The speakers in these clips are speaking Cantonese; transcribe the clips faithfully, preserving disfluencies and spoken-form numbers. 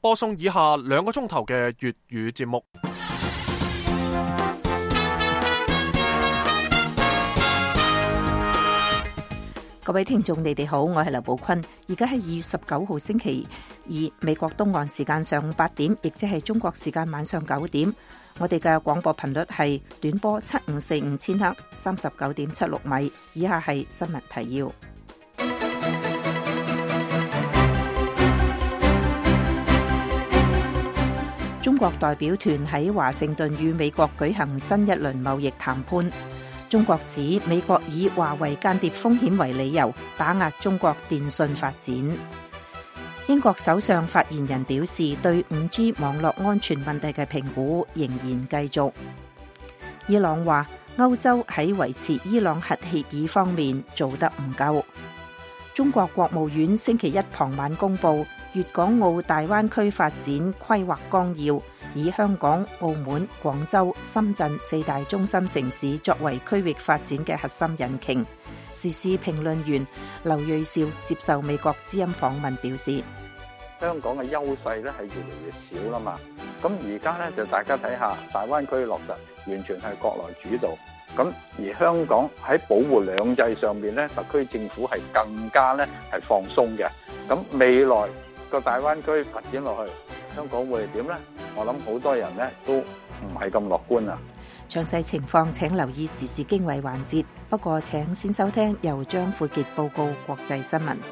播送以下兩個鐘頭嘅粵語節目。 各位聽眾，你哋好，我係劉寶坤。而家係二月十九號星期二，美國東岸時間上午八點，亦即係中國時間晚上九點。我哋嘅廣播頻率係短波七五四五千赫，三十九點七六米。以下係新聞提要。中國代表團喺華盛頓與美國舉行新一輪貿易談判。中國指美國以華為間諜風險為理由打壓中國電信發展。英國首相發言人表示，對 五 G 網絡安全問題嘅評估仍然繼續。伊朗話歐洲喺維持伊朗核協議方面做得唔夠。中國國務院星期一傍晚公布粵港澳大灣區發展規劃綱要，以香港、澳門、廣州、深圳四大中心城市作為區域發展嘅核心引擎。時事評論員劉銳紹接受美國之音訪問表示， 香港嘅優勢咧係越嚟越少啦嘛，咁而家咧就大家睇下大灣區落實完全係國內主導，咁而香港喺保護兩制上面咧，特區政府係更加咧係放鬆嘅，咁未來個大灣區發展落去，香港會係點咧？我諗好多人咧都唔係咁樂觀啊。 詳細情況請留意時事經緯環節，不過請先收聽由張富傑報告國際新聞。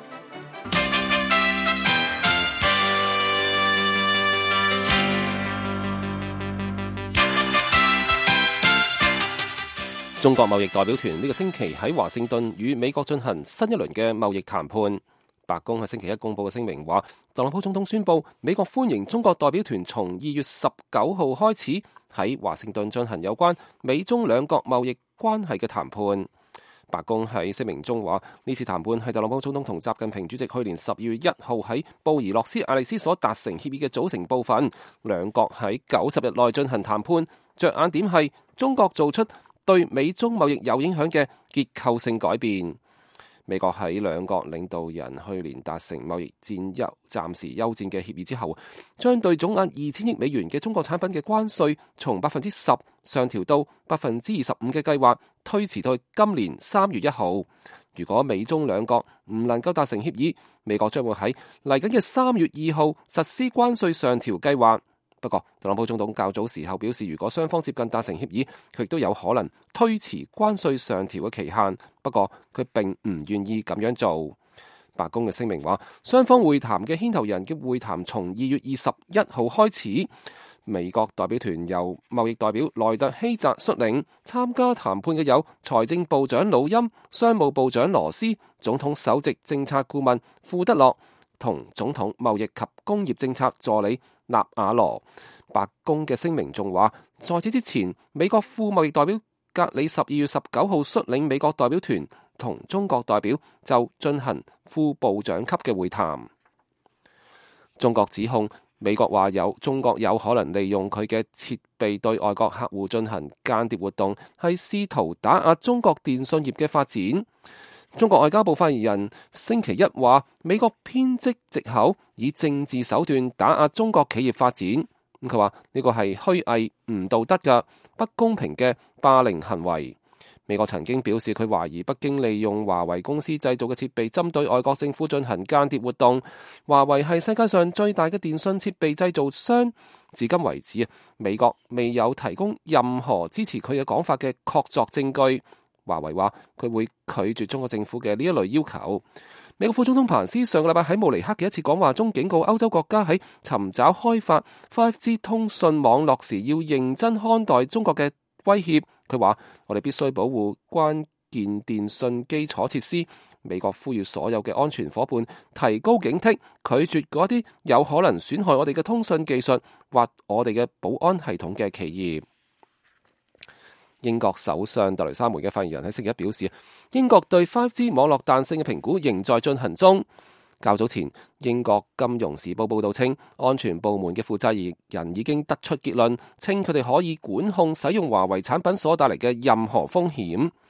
中國貿易代表團呢個星期喺華盛頓與美國進行新一輪嘅貿易談判。白宮喺星期一公布嘅聲明話，特朗普總統宣布美國歡迎中國代表團從二月十九號開始喺華盛頓進行有關美中兩國貿易關係嘅談判。白宮喺聲明中話，呢次談判係特朗普總統同習近平主席去年十二月一號喺布宜諾斯艾利斯所達成協議嘅組成部分。兩國喺九十日內進行談判，着眼點係中國做出對美中貿易有影響嘅結構性改變。美國喺兩國領導人去年達成貿易戰休暫時休戰嘅協議之後，將對總額二千億美元嘅中國產品嘅關稅從百分之十上調到百分之二十五嘅計劃推遲到今年三月一號。如果美中兩國唔能夠達成協議，美國將會喺嚟緊嘅三月二號實施關稅上調計劃。不過，特朗普總統較早時候表示，如果雙方接近達成協議，佢亦都有可能推遲關稅上調嘅期限。不過，佢並唔願意咁樣做。白宮嘅聲明話，雙方會談嘅牽頭人嘅會談從二月二十一號開始。美國代表團由貿易代表萊特希澤率領，參加談判嘅有財政部長魯欽、商務部長羅斯、總統首席政策顧問庫德洛同總統貿易及工業政策助理納瓦羅。白宮嘅聲明仲話，在此之前，美國副貿易代表格里十二月十九號率領美國代表團同中國代表就進行副部長級嘅會談。中國指控美國話有中國有可能利用佢嘅設備對外國客戶進行間諜活動，係試圖打壓中國電信業嘅發展。中國外交部發言人星期一話，美國編織藉口以政治手段打壓中國企業發展。咁佢話呢個係虛偽、唔道德嘅、不公平嘅霸凌行為。美國曾經表示，佢懷疑北京利用華為公司製造嘅設備針對外國政府進行間諜活動。華為係世界上最大嘅電信設備製造商。至今為止啊，美國未有提供任何支持佢嘅講法嘅確鑿證據。華為話佢會拒絕中國政府嘅呢一類要求。美國副總統彭斯上個禮拜喺慕尼黑嘅一次講話中警告歐洲國家喺尋找開發 五 G 通訊網絡時要認真看待中國嘅威脅。佢話我哋必須保護關鍵電信基礎設施。美國呼籲所有嘅安全夥伴提高警惕，拒絕嗰啲有可能損害我哋嘅通訊技術或我哋嘅保安系統嘅企業。英國首相特蕾莎梅嘅發言人喺星期一表示，英國對 五 G 網絡彈性嘅評估仍在進行中。較早前，英國金融時報報道稱，安全部門嘅負責人已經得出結論，稱佢哋可以管控使用華為產品所帶嚟嘅任何風險。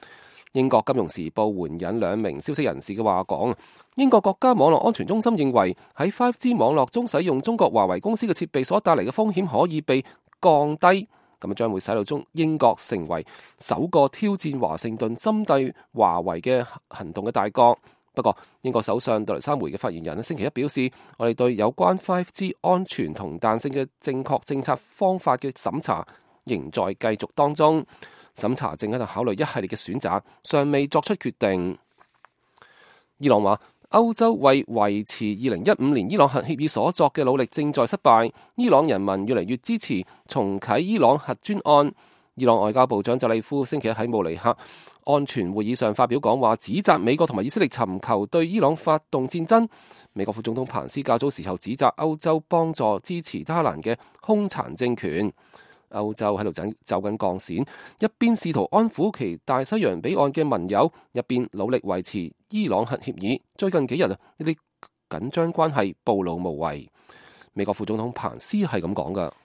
英國金融時報援引兩名消息人士嘅話講，英國國家網絡安全中心認為喺 五 G 網絡中使用中國華為公司嘅設備所帶嚟嘅風險可以被降低，咁將會使到中英國成為首個挑戰華盛頓針對華為嘅行動嘅大國。不過，英國首相杜雷沙梅嘅發言人星期一表示，我哋對有關 五 G 安全同彈性嘅正確政策方法嘅審查仍在繼續當中，審查正喺度考慮一系列嘅選擇，尚未作出決定。伊朗話，歐洲為維持二零一五年伊朗核協議所作嘅努力正在失敗，伊朗人民越嚟越支持重啟伊朗核專案。伊朗外交部長扎利夫星期一喺慕尼黑安全會議上發表講話，指責美國同埋以色列尋求對伊朗發動戰爭。美國副總統彭斯較早時候指責歐洲幫助支持德黑蘭嘅兇殘政權。歐洲喺度走走緊鋼線，一邊試圖安撫其大西洋彼岸嘅盟友，一邊努力維持伊朗核協議。最近幾日啊，呢啲緊張關係暴露無遺。美國副總統彭斯係咁講㗎。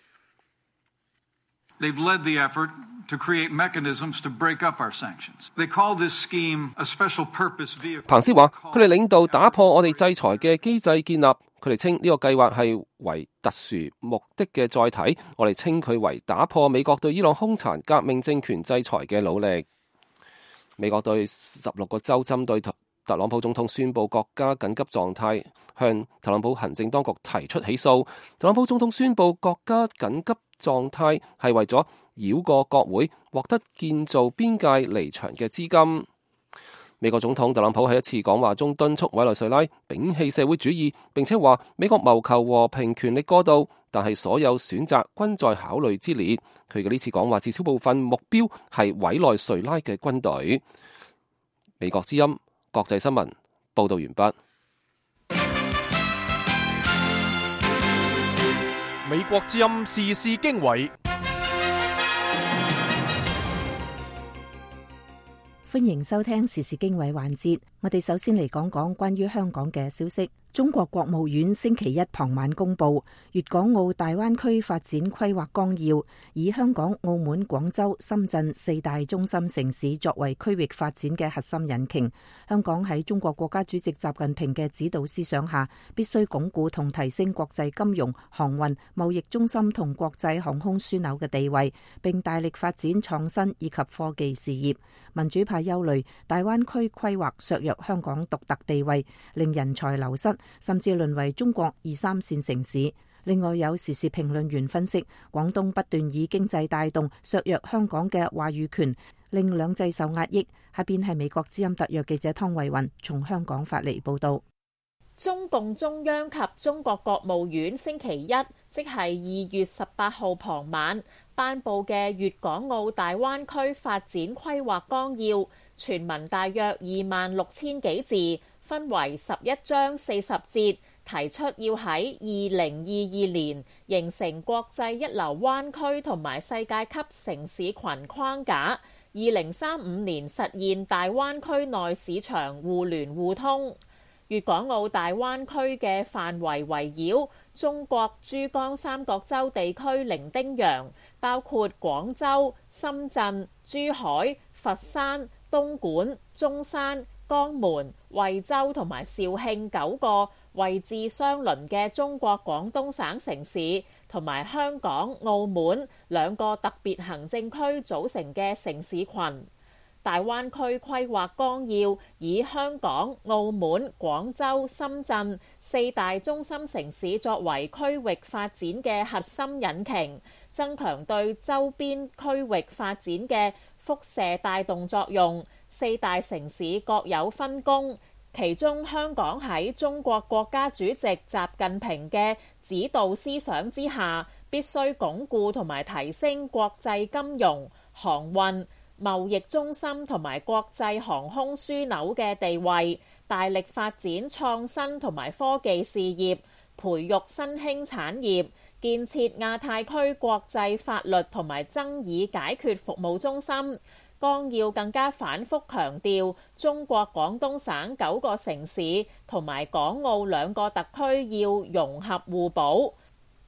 They've led the effort to create mechanisms to break up our sanctions. They call this scheme a special purpose vehicle. 彭斯話：佢哋領導打破我哋制裁嘅機制建立，佢哋稱呢個計劃係為特殊目的嘅載體，我哋稱佢為打破美國對伊朗兇殘革命政權制裁嘅努力。美國對十六個州針對特朗普總統宣布國家緊急狀態，向特朗普行政當局提出起訴。特朗普總統宣布國家緊急狀態係為咗繞過國會，獲得建造邊界離場嘅資金。美國總統特朗普喺一次講話中敦促委內瑞拉摒棄社會主義，並且話美國謀求和平權力過渡，但係所有選擇均在考慮之列。佢嘅呢次講話至少部分目標係委內瑞拉嘅軍隊。美國之音國際新聞報道完畢。 美國之音時事經緯， 歡迎收聽時事經緯環節。我哋首先嚟講講關於香港嘅消息。中國國務院星期一傍晚公布《粵港澳大灣區發展規劃綱要》，以香港、澳門、廣州、深圳四大中心城市作為區域發展嘅核心引擎。香港喺中國國家主席習近平嘅指導思想下，必須鞏固同提升國際金融、航運、貿易中心同國際航空樞紐嘅地位，並大力發展創新以及科技事業。民主派憂慮大灣區規劃削弱香港獨特地位，令人才流失，甚至淪為中國二三線城市。另外有時事評論員分析，廣東不斷以經濟帶動削弱香港嘅話語權，令兩制受壓抑。下邊係美國之音特約記者湯慧雲從香港發嚟報道。 中共中央及中國國務院星期一，即係二月十八號傍晚頒布嘅粵港澳大灣區發展規劃綱要，全文大約二萬六千幾字，分為十一章四十節，提出要喺二零二二年形成國際一流灣區同埋世界級城市群框架，二零三五年實現大灣區內市場互聯互通。粵港澳大灣區嘅範圍圍繞中國珠江三角洲地區零丁洋，包括廣州、深圳、珠海、佛山、東莞、中山、江門、惠州同埋肇慶九個位置相鄰嘅中國廣東省城市，同埋香港、澳門兩個特別行政區組成嘅城市群。大灣區規劃綱要以香港、澳門、廣州、深圳四大中心城市作為區域發展嘅核心引擎，增強對周邊區域發展嘅輻射帶動作用。四大城市各有分工，其中香港喺中國國家主席習近平嘅指導思想之下，必須鞏固同埋提升國際金融、航運、貿易中心同埋國際航空樞紐嘅地位，大力發展創新同埋科技事業，培育新興產業，建設亞太區國際法律同埋爭議解決服務中心。綱要更加反覆強調中國廣東省九個城市同埋港澳兩個特區要融合互補。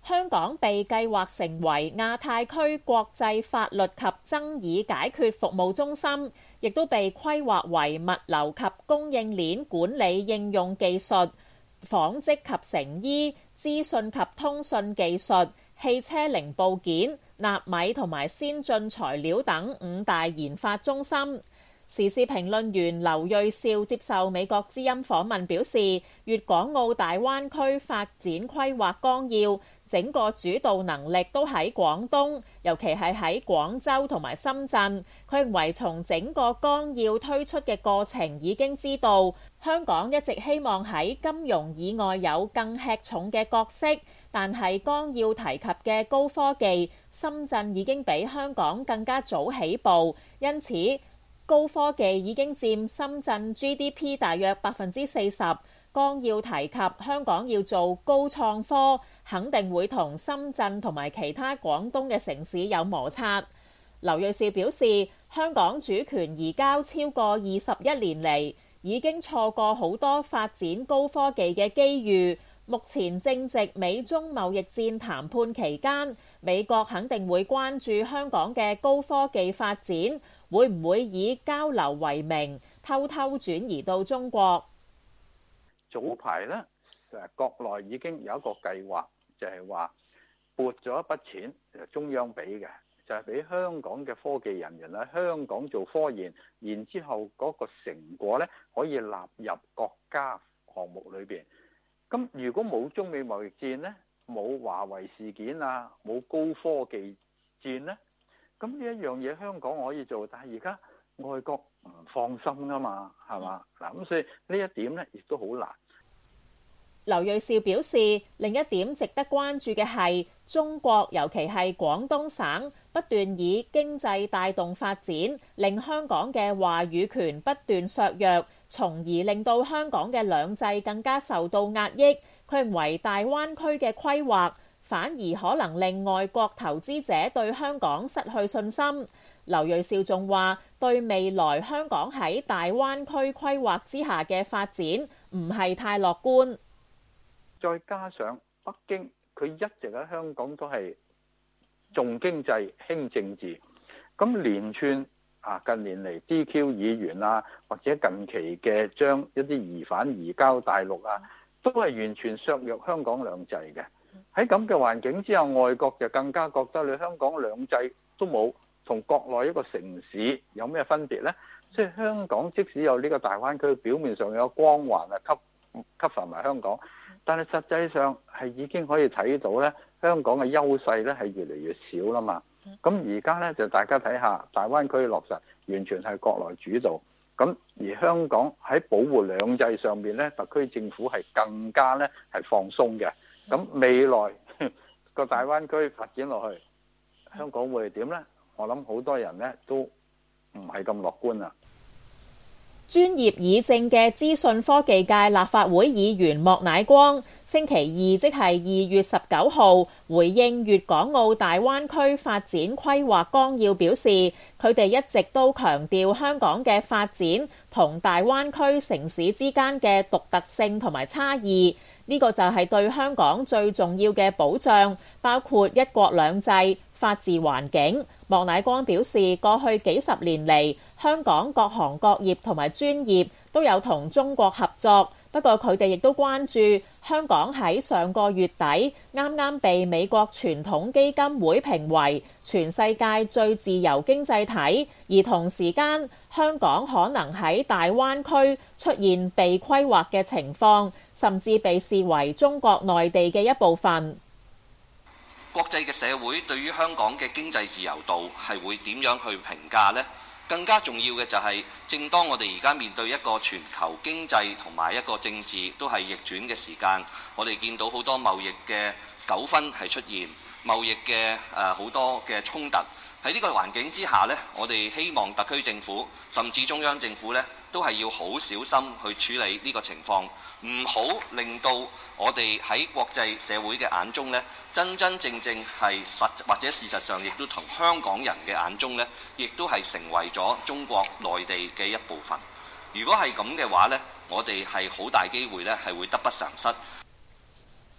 香港被計劃成為亞太區國際法律及爭議解決服務中心，亦都被規劃為物流及供應鏈管理應用技術、紡織及成衣、資訊及通訊技術、汽車零部件、納米同埋先進材料等五大研發中心。時事評論員劉銳紹接受美國之音訪問表示，粵港澳大灣區發展規劃綱要整個主導能力都喺廣東，尤其係喺廣州同埋深圳。佢認為從整個綱要推出嘅過程已經知道，香港一直希望喺金融以外有更吃重嘅角色，但係綱要提及嘅高科技，深圳已經比香港更加早起步，因此高科技已經佔深圳 G D P 大約百分之四十。綱要提及香港要做高創科，肯定會同深圳同埋其他廣東嘅城市有摩擦。劉銳紹表示，香港主權移交超過二十一年嚟，已經錯過好多發展高科技嘅機遇。目前正值美中貿易戰談判期間，美國肯定會關注香港嘅高科技發展，會唔會以交流為名偷偷轉移到中國？ 早排咧，誒國內已經有一個計劃，就係話撥咗一筆錢，就中央俾嘅，就係俾香港嘅科技人員喺香港做科研，然之後嗰個成果咧可以納入國家項目裏邊。咁如果冇中美貿易戰咧，冇華為事件啊，冇高科技戰咧，咁呢一樣嘢香港可以做，但係而家外國唔放心噶嘛，係嘛？嗱，咁所以呢一點咧亦都好難。 劉銳紹表示，另一點值得關注嘅係中國，尤其係廣東省不斷以經濟帶動發展，令香港嘅話語權不斷削弱，從而令到香港嘅兩制更加受到壓抑。佢認為大灣區嘅規劃反而可能令外國投資者對香港失去信心。劉銳紹仲話，對未來香港喺大灣區規劃之下嘅發展唔係太樂觀。 再加上北京，佢一直喺香港都係重經濟輕政治，咁連串啊近年嚟 D Q 議員啊，或者近期嘅將一啲疑犯移交大陸啊，都係完全削弱香港兩制嘅。喺咁嘅環境之下，外國就更加覺得你香港兩制都冇，同國內一個城市有咩分別呢？所以香港即使有呢個大灣區，表面上有光環啊，吸吸發埋香港。但係實際上係已經可以睇到咧，香港嘅優勢咧係越嚟越少啦嘛。咁而家咧就大家睇下大灣區落實，完全係國內主導。咁而香港喺保護兩制上面咧，特區政府係更加咧係放鬆嘅。咁未來個大灣區發展落去，香港會係點咧？我諗好多人咧都唔係咁樂觀啊。 專業議政嘅資訊科技界立法會議員莫乃光星期二即係二月十九號回應粵港澳大灣區發展規劃綱要表示，佢哋一直都強調香港嘅發展同大灣區城市之間嘅獨特性同埋差異，呢個就係對香港最重要嘅保障，包括一國兩制、法治環境。莫乃光表示，過去幾十年嚟，香港各行各業同埋專業都有同中國合作，不過佢哋亦都關注香港喺上個月底啱啱被美國傳統基金會評為全世界最自由經濟體，而同時間香港可能喺大灣區出現被規劃嘅情況，甚至被視為中國內地嘅一部分。 國際嘅社會對於香港嘅經濟自由度係會點樣去評價呢？更加重要嘅就係，正當我哋而家面對一個全球經濟同埋一個政治都係逆轉嘅時間，我哋見到好多貿易嘅糾紛係出現，貿易嘅誒好多嘅衝突。喺呢個環境之下呢，我哋希望特區政府甚至中央政府呢，都係要好小心去處理呢個情況，唔好令到我哋喺國際社會嘅眼中呢，真真正正係實或者事實上亦都同香港人嘅眼中呢，亦都係成為咗中國內地嘅一部分。如果係咁嘅話呢，我哋係好大機會呢，係會得不償失。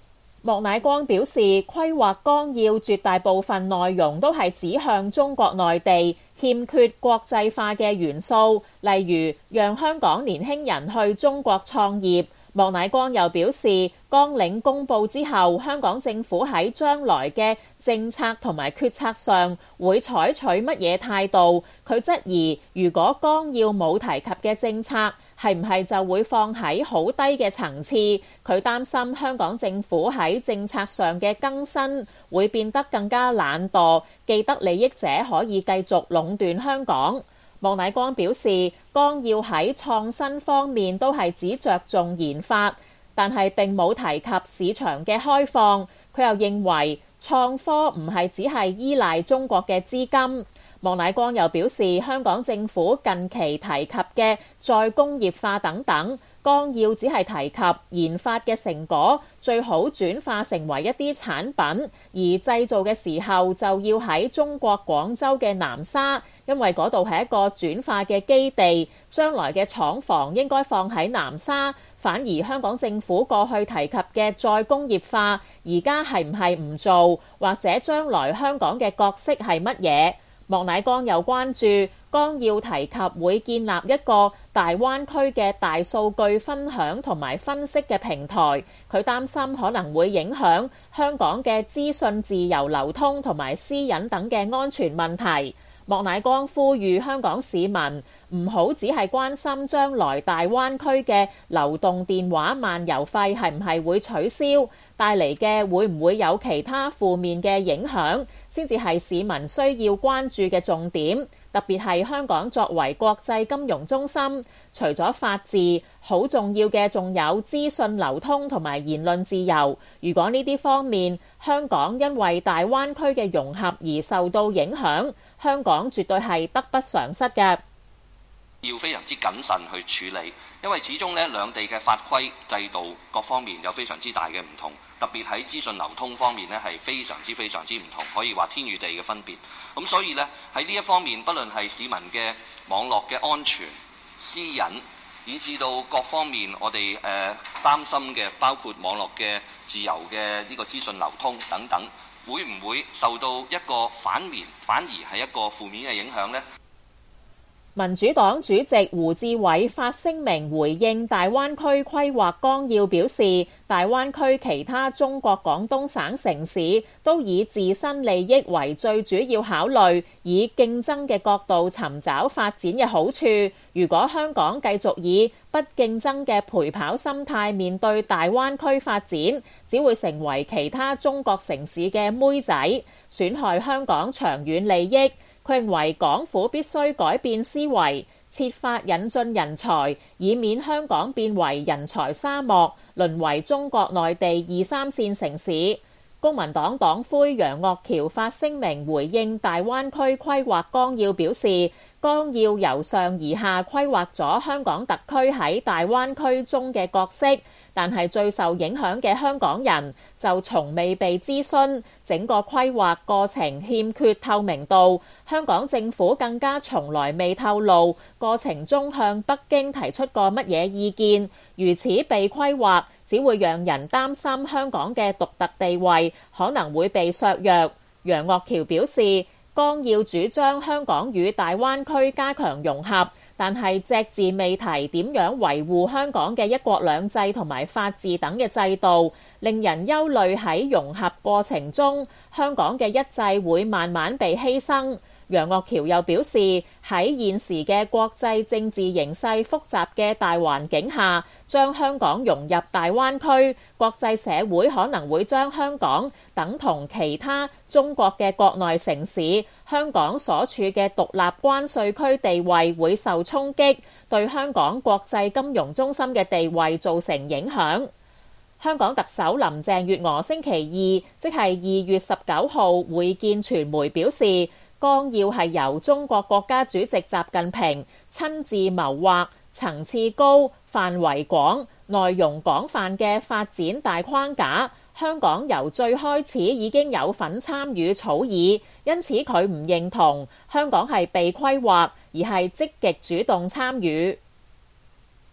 莫乃光表示，規劃綱要絕大部分內容都係指向中國內地，欠缺國際化嘅元素，例如讓香港年輕人去中國創業。莫乃光又表示，綱領公佈之後，香港政府喺將來嘅政策同埋決策上會採取乜嘢態度？佢質疑，如果綱要冇提及嘅政策，係唔係就會放喺好低嘅層次？佢擔心香港政府喺政策上嘅更新會變得更加懶惰，既得利益者可以繼續壟斷香港。莫乃光表示，綱要喺創新方面都係只着重研發，但係並冇提及市場嘅開放。佢又認為創科唔係只係依賴中國嘅資金。莫乃光又表示，香港政府近期提及嘅再工業化等等，綱要只係提及研發嘅成果最好轉化成為一啲產品，而製造嘅時候就要喺中國廣州嘅南沙，因為嗰度係一個轉化嘅基地，將來嘅廠房應該放喺南沙。反而香港政府過去提及嘅再工業化，而家係唔係唔做，或者將來香港嘅角色係乜嘢？莫乃光又關注綱要提及會建立一個大灣區嘅大數據分享同埋分析嘅平台，佢擔心可能會影響香港嘅資訊自由流通同埋私隱等嘅安全問題。莫乃光呼籲香港市民唔好只係關心將來大灣區嘅流動電話漫遊費係唔係會取消，帶嚟嘅會唔會有其他負面嘅影響，先至係市民需要關注嘅重點。特別係香港作為國際金融中心，除咗法治，好重要嘅仲有資訊流通同埋言論自由。如果呢啲方面香港因為大灣區嘅融合而受到影響，香港絕對係得不償失嘅。 要非常之謹慎去處理，因為始終呢兩地嘅法規制度各方面有非常之大嘅唔同，特別喺資訊流通方面呢係非常之非常之唔同，可以話天與地嘅分別。咁所以呢喺呢一方面，不論係市民嘅網絡嘅安全、私隱，以至到各方面我哋誒擔心嘅，包括網絡嘅自由嘅呢個資訊流通等等，會唔會受到一個反面，反而係一個負面嘅影響呢？ 民主黨主席胡志偉發聲明回應大灣區規劃綱要，表示大灣區其他中國廣東省城市都以自身利益為最主要考慮，以競爭嘅角度尋找發展嘅好處。如果香港繼續以不競爭嘅陪跑心態面對大灣區發展，只會成為其他中國城市嘅妹仔，損害香港長遠利益。佢認為港府必須改變思維，設法引進人才，以免香港變為人才沙漠，淪為中國內地二三線城市。公民黨黨魁楊岳橋發聲明回應大灣區規劃綱要，表示綱要由上而下規劃咗香港特區喺大灣區中嘅角色，但係最受影響嘅香港人就從未被諮詢，整個規劃過程欠缺透明度，香港政府更加從來未透露過程中向北京提出過乜嘢意見，如此被規劃只會讓人擔心香港嘅獨特地位可能會被削弱。楊岳橋表示，綱要主張香港與大灣區加強融合，但係隻字未提點樣維護香港嘅一國兩制同埋法治等嘅制度，令人憂慮喺融合過程中，香港嘅一制會慢慢被犧牲。楊岳橋又表示，喺現時嘅國際政治形勢複雜嘅大環境下，將香港融入大灣區，國際社會可能會將香港等同其他中國嘅國內城市，香港所處嘅獨立關稅區地位會受衝擊，對香港國際金融中心嘅地位造成影響。香港特首林鄭月娥星期二，即係二月十九號會見傳媒，表示綱要係由中國國家主席習近平親自謀劃，層次高、範圍廣、內容廣泛嘅發展大框架。香港由最開始已經有份參與草擬，因此佢唔認同香港係被規劃，而係積極主動參與。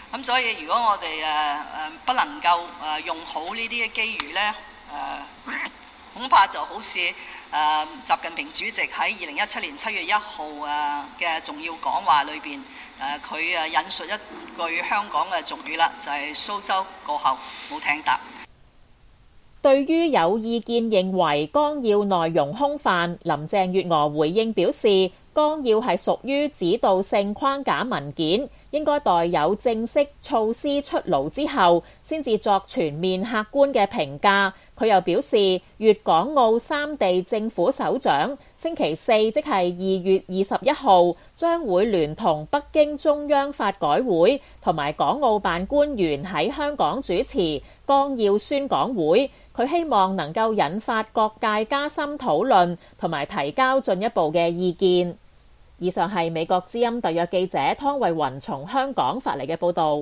咁所以如果我哋誒誒不能夠誒用好呢啲嘅機遇咧，誒恐怕就好似誒習近平主席喺二零一七年七月一號誒嘅重要講話裏邊誒佢誒引述一句香港嘅俗語啦，就係蘇州過後冇艇搭。 對於有意見認為綱要內容空泛，林鄭月娥回應表示，綱要係屬於指導性框架文件，應該待有正式措施出爐之後，先至作全面客觀嘅評價。佢又表示，粵港澳三地政府首長星期四即係二月二十一號，將會聯同北京中央發改會同埋港澳辦官員喺香港主持綱要宣講會。佢希望能夠引發各界加深討論，同埋提交進一步嘅意見。以上係美國之音特約記者湯慧雲從香港發嚟嘅報導。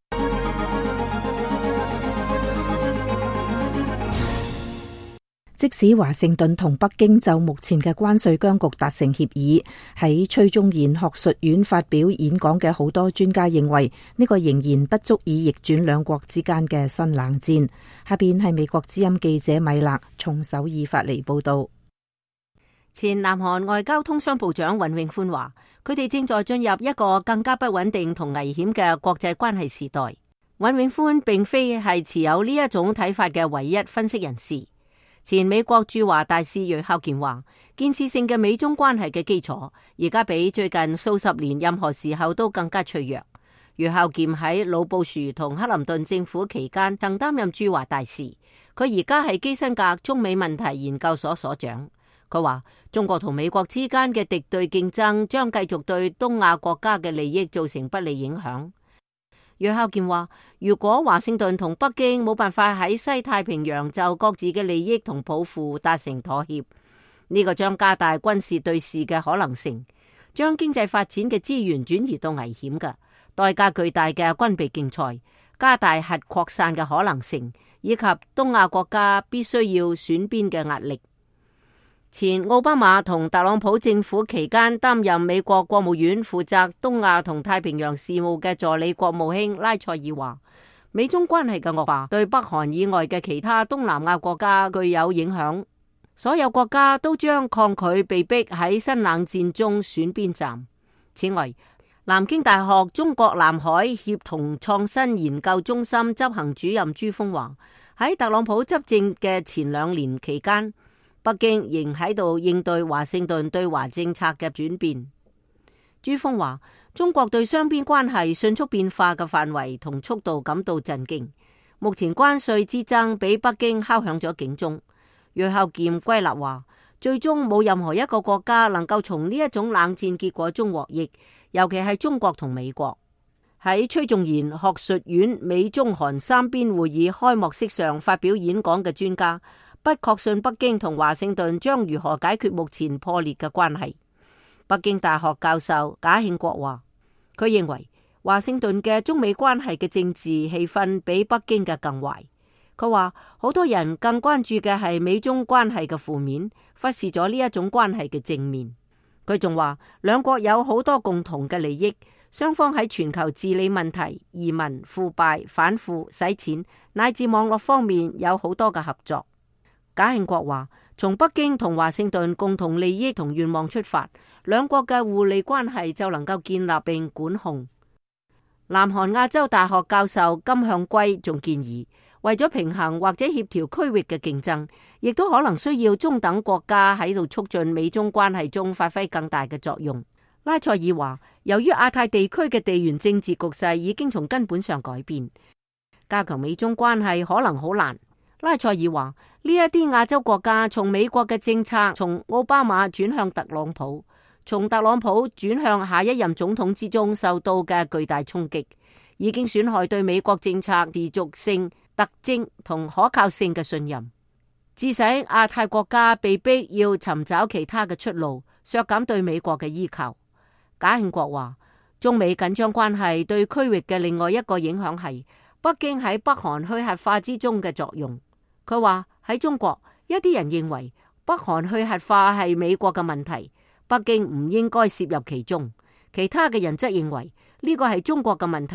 即使華盛頓同北京就目前嘅關稅僵局達成協議，喺崔忠賢學術院發表演講嘅好多專家認為呢個仍然不足以逆轉兩國之間嘅新冷戰。下邊係美國之音記者米勒從首爾發嚟報道。 前南韓外交通商部長尹永歡話，佢哋正在進入一個更加不穩定同危險嘅國際關係時代。尹永歡並非係持有呢一種睇法嘅唯一分析人士。前美國駐華大使芮孝健話，建設性嘅美中關係嘅基礎而家比最近數十年任何時候都更加脆弱。芮孝健喺老布殊同克林頓政府期間曾擔任駐華大使，佢而家係基辛格中美問題研究所所長。佢話中國同美國之間嘅敵對競爭將繼續對東亞國家嘅利益造成不利影響。芮孝健話，如果華盛頓同北京冇辦法喺西太平洋就各自嘅利益同抱負達成妥協，呢個將加大軍事對峙嘅可能性，將經濟發展嘅資源轉移到危險嘅代價巨大嘅軍備競賽，加大核擴散嘅可能性，以及東亞國家必須要選邊嘅壓力。前奧巴馬同特朗普政府期間擔任美國國務院負責東亞同太平洋事務嘅助理國務卿拉塞爾話，美中關係嘅惡化對北韓以外嘅其他東南亞國家具有影響，所有國家都將抗拒被逼喺新冷戰中選邊站。此外，南京大學中國南海協同創新研究中心執行主任朱鋒話，喺特朗普執政嘅前兩年期間，北京仍喺度應對華盛頓對華政策嘅轉變。朱鋒話，中國對雙邊關係迅速變化嘅範圍同速度感到震驚。目前關稅之爭俾北京敲響咗警鐘。芮孝健歸納話，最終冇任何一個國家能夠從呢一種冷戰結果中獲益，尤其係中國同美國。喺崔仲賢學術院美中韓三邊會議開幕式上發表演講嘅專家不確信北京同華盛頓將如何解決目前破裂嘅關係。北京大學教授賈慶國話，佢認為華盛頓嘅中美關係嘅政治氣氛比北京嘅更壞。佢話好多人更關注嘅係美中關係嘅負面，忽視咗呢一種關係嘅正面。佢仲話兩國有好多共同嘅利益，雙方喺全球治理問題、移民、腐敗、反腐、洗錢乃至網絡方面有好多嘅合作。賈慶國話，從北京同華盛頓共同利益同願望出發，兩國嘅互利關係就能夠建立並管控。南韓亞洲大學教授金向圭仲建議，為咗平衡或者協調區域嘅競爭，亦都可能需要中等國家喺度促進美中關係中發揮更大嘅作用。拉塞爾話，由於亞太地區嘅地緣政治局勢已經從根本上改變，加強美中關係可能好難。拉塞爾話，呢一啲亞洲國家從美國嘅政策從奧巴馬轉向特朗普，從特朗普轉向下一任總統之中受到嘅巨大衝擊，已經損害對美國政策持續性、特徵同可靠性嘅信任，致使亞太國家被逼要尋找其他嘅出路，削減對美國嘅依靠。賈慶國話，中美緊張關係對區域嘅另外一個影響係北京喺北韓去核化之中嘅作用。佢話喺中國，一啲人認為北韓去核化係美國嘅問題，北京唔應該涉入其中；其他嘅人則認為呢個係中國嘅問題，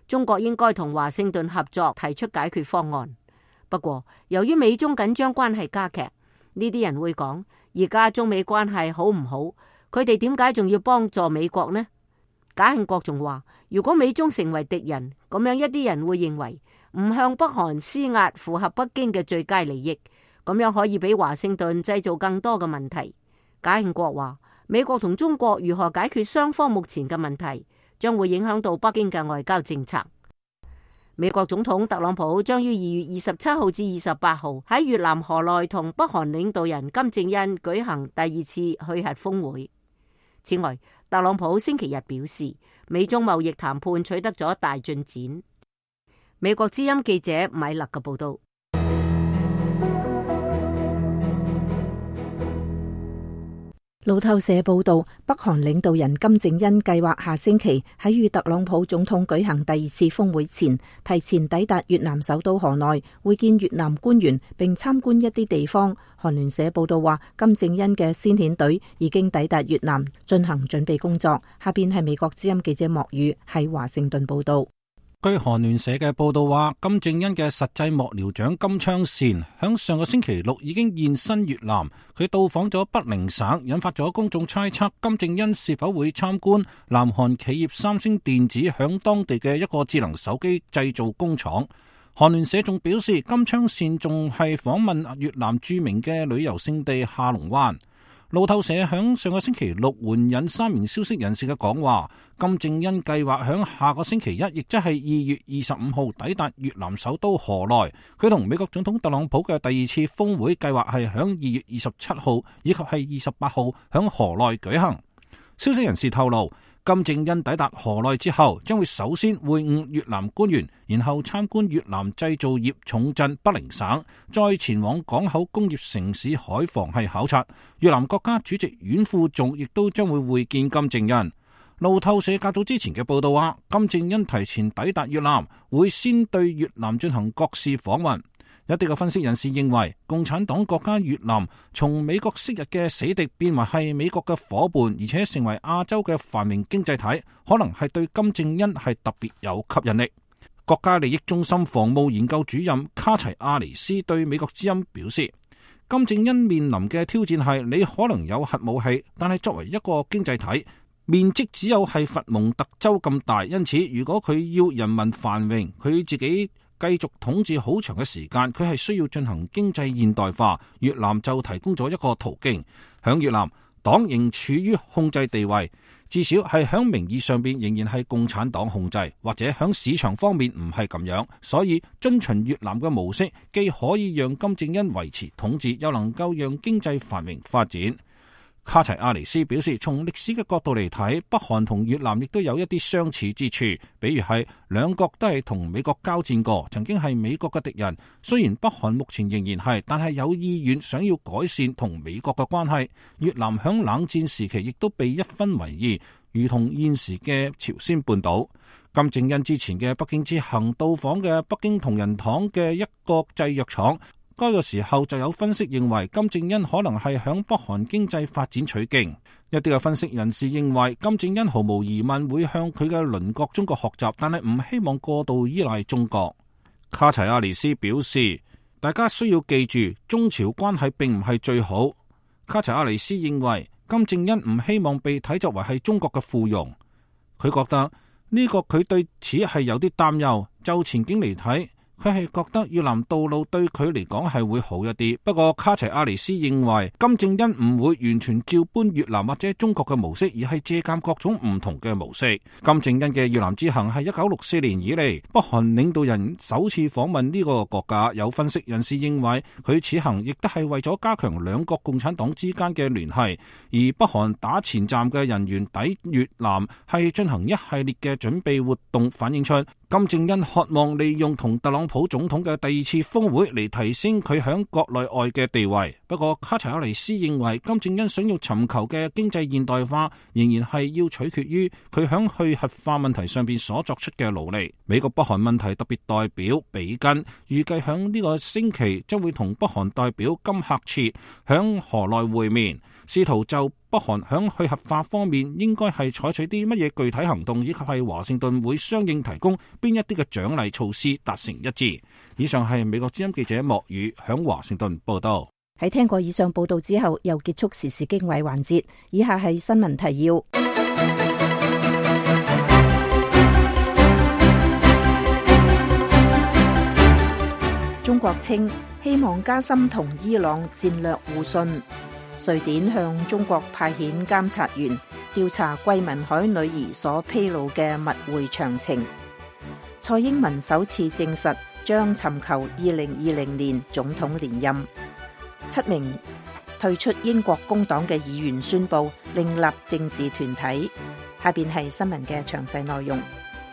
中國應該同華盛頓合作，提出解決方案。不過，由於美中緊張關係加劇，呢啲人會講：而家中美關係好唔好？佢哋點解仲要幫助美國呢？賈慶國仲話：如果美中成為敵人，咁樣一啲人會認為唔向北韓施壓符合北京嘅最佳利益，咁樣可以俾華盛頓製造更多嘅問題。賈慶國話：美國同中國如何解決雙方目前嘅問題，將會影響到北京嘅外交政策。美國總統特朗普將於二月二十七號至二十八號喺越南河內同北韓領導人金正恩舉行第二次去核峰會。此外，特朗普星期日表示，美中貿易談判取得咗大進展。美國之音記者米勒嘅報道。 路透社報道，北韓領導人金正恩計劃下星期喺與特朗普總統舉行第二次峰會前，提前抵達越南首都河內，會見越南官員，並參觀一啲地方。韓聯社報道話，金正恩嘅先遣隊已經抵達越南，進行準備工作。下邊係美國之音記者莫宇喺華盛頓報道。 據韓聯社嘅報道話，金正恩嘅實際幕僚長金昌善響上個星期六已經現身越南，佢到訪咗北寧省，引發咗公眾猜測金正恩是否會參觀南韓企業三星電子響當地嘅一個智能手機製造工廠。韓聯社仲表示，金昌善仲係訪問越南著名嘅旅遊勝地下龍灣。路透社響上個星期六援引三名消息人士嘅講話，金正恩計劃響下個星期一，亦即係二月二十五號抵達越南首都河內。佢同美國總統特朗普嘅第二次峰會計劃係響二月二十七號以及係二十八號響河內舉行。消息人士透露，金正恩抵達河內之後，將會首先會晤越南官員，然後參觀越南製造業重鎮北寧省，再前往港口工業城市海防系考察。越南國家主席阮富仲亦都將會會見金正恩。路透社較早之前嘅報道話，金正恩提前抵達越南，會先對越南進行國事訪問。一啲嘅分析人士認為，共產黨國家越南從美國昔日嘅死敵變為係美國嘅夥伴，而且成為亞洲嘅繁榮經濟體，可能係對金正恩係特別有吸引力。國家利益中心防務研究主任卡齊亞尼斯對美國之音表示，金正恩面臨嘅挑戰係你可能有核武器，但係作為一個經濟體，面積只有係佛蒙特州咁大，因此如果佢要人民繁榮，佢自己繼續統治好長嘅時間，佢係需要進行經濟現代化。越南就提供咗一個途徑。響越南，黨仍處於控制地位，至少係響名義上邊仍然係共產黨控制，或者響市場方面唔係咁樣。所以遵循越南嘅模式，既可以讓金正恩維持統治，又能夠讓經濟繁榮發展。卡齊亞尼斯表示，從歷史嘅角度嚟睇，北韓同越南亦都有一啲相似之處，比如係兩國都係同美國交戰過，曾經係美國嘅敵人。雖然北韓目前仍然係，但係有意願想要改善同美國嘅關係。越南響冷戰時期亦都被一分為二，如同現時嘅朝鮮半島。金正恩之前嘅北京之行到訪嘅北京同仁堂嘅一個製藥廠。該個時候就有分析認為，金正恩可能係響北韓經濟發展取經。一啲嘅分析人士認為，金正恩毫無疑問會向佢嘅鄰國中國學習，但係唔希望過度依賴中國。卡齊亞尼斯表示，大家需要記住，中朝關係並唔係最好。卡齊亞尼斯認為，金正恩唔希望被睇作為係中國嘅附庸。佢覺得呢個佢對此係有啲擔憂。就前景嚟睇，佢係覺得越南道路對佢嚟講係會好一啲，不過卡齊亞尼斯認為金正恩唔會完全照搬越南或者中國嘅模式，而係借鑒各種唔同嘅模式。金正恩嘅越南之行係一九六四年以嚟北韓領導人首次訪問呢個國家。有分析人士認為，佢此行亦都係為咗加強兩國共產黨之間嘅聯繫，而北韓打前站嘅人員抵越南係進行一系列嘅準備活動，反映出金正恩渴望利用同特朗普總統嘅第二次峰會嚟提升佢響國內外嘅地位。不過卡齊亞尼斯認為，金正恩想要尋求嘅經濟現代化仍然係要取決於佢響去核化問題上邊所作出嘅努力。美國北韓問題特別代表比根預計響呢個星期將會同北韓代表金克切響河內會面，試圖就北北韓響去核化方面應該係採取啲乜嘢具體行動，以及係華盛頓會相應提供邊一啲嘅獎勵措施達成一致。以上係美國之音記者莫宇響華盛頓報道。 喺聽過以上報道之後，又結束時事經緯環節。以下係新聞提要。中國稱希望加深同伊朗戰略互信。瑞典向中國派遣監察員調查桂民海女兒所披露嘅密會詳情。蔡英文首次證實將尋求二零二零年總統連任。七名退出英國工黨嘅議員宣布另立政治團體。下邊係新聞嘅詳細內容。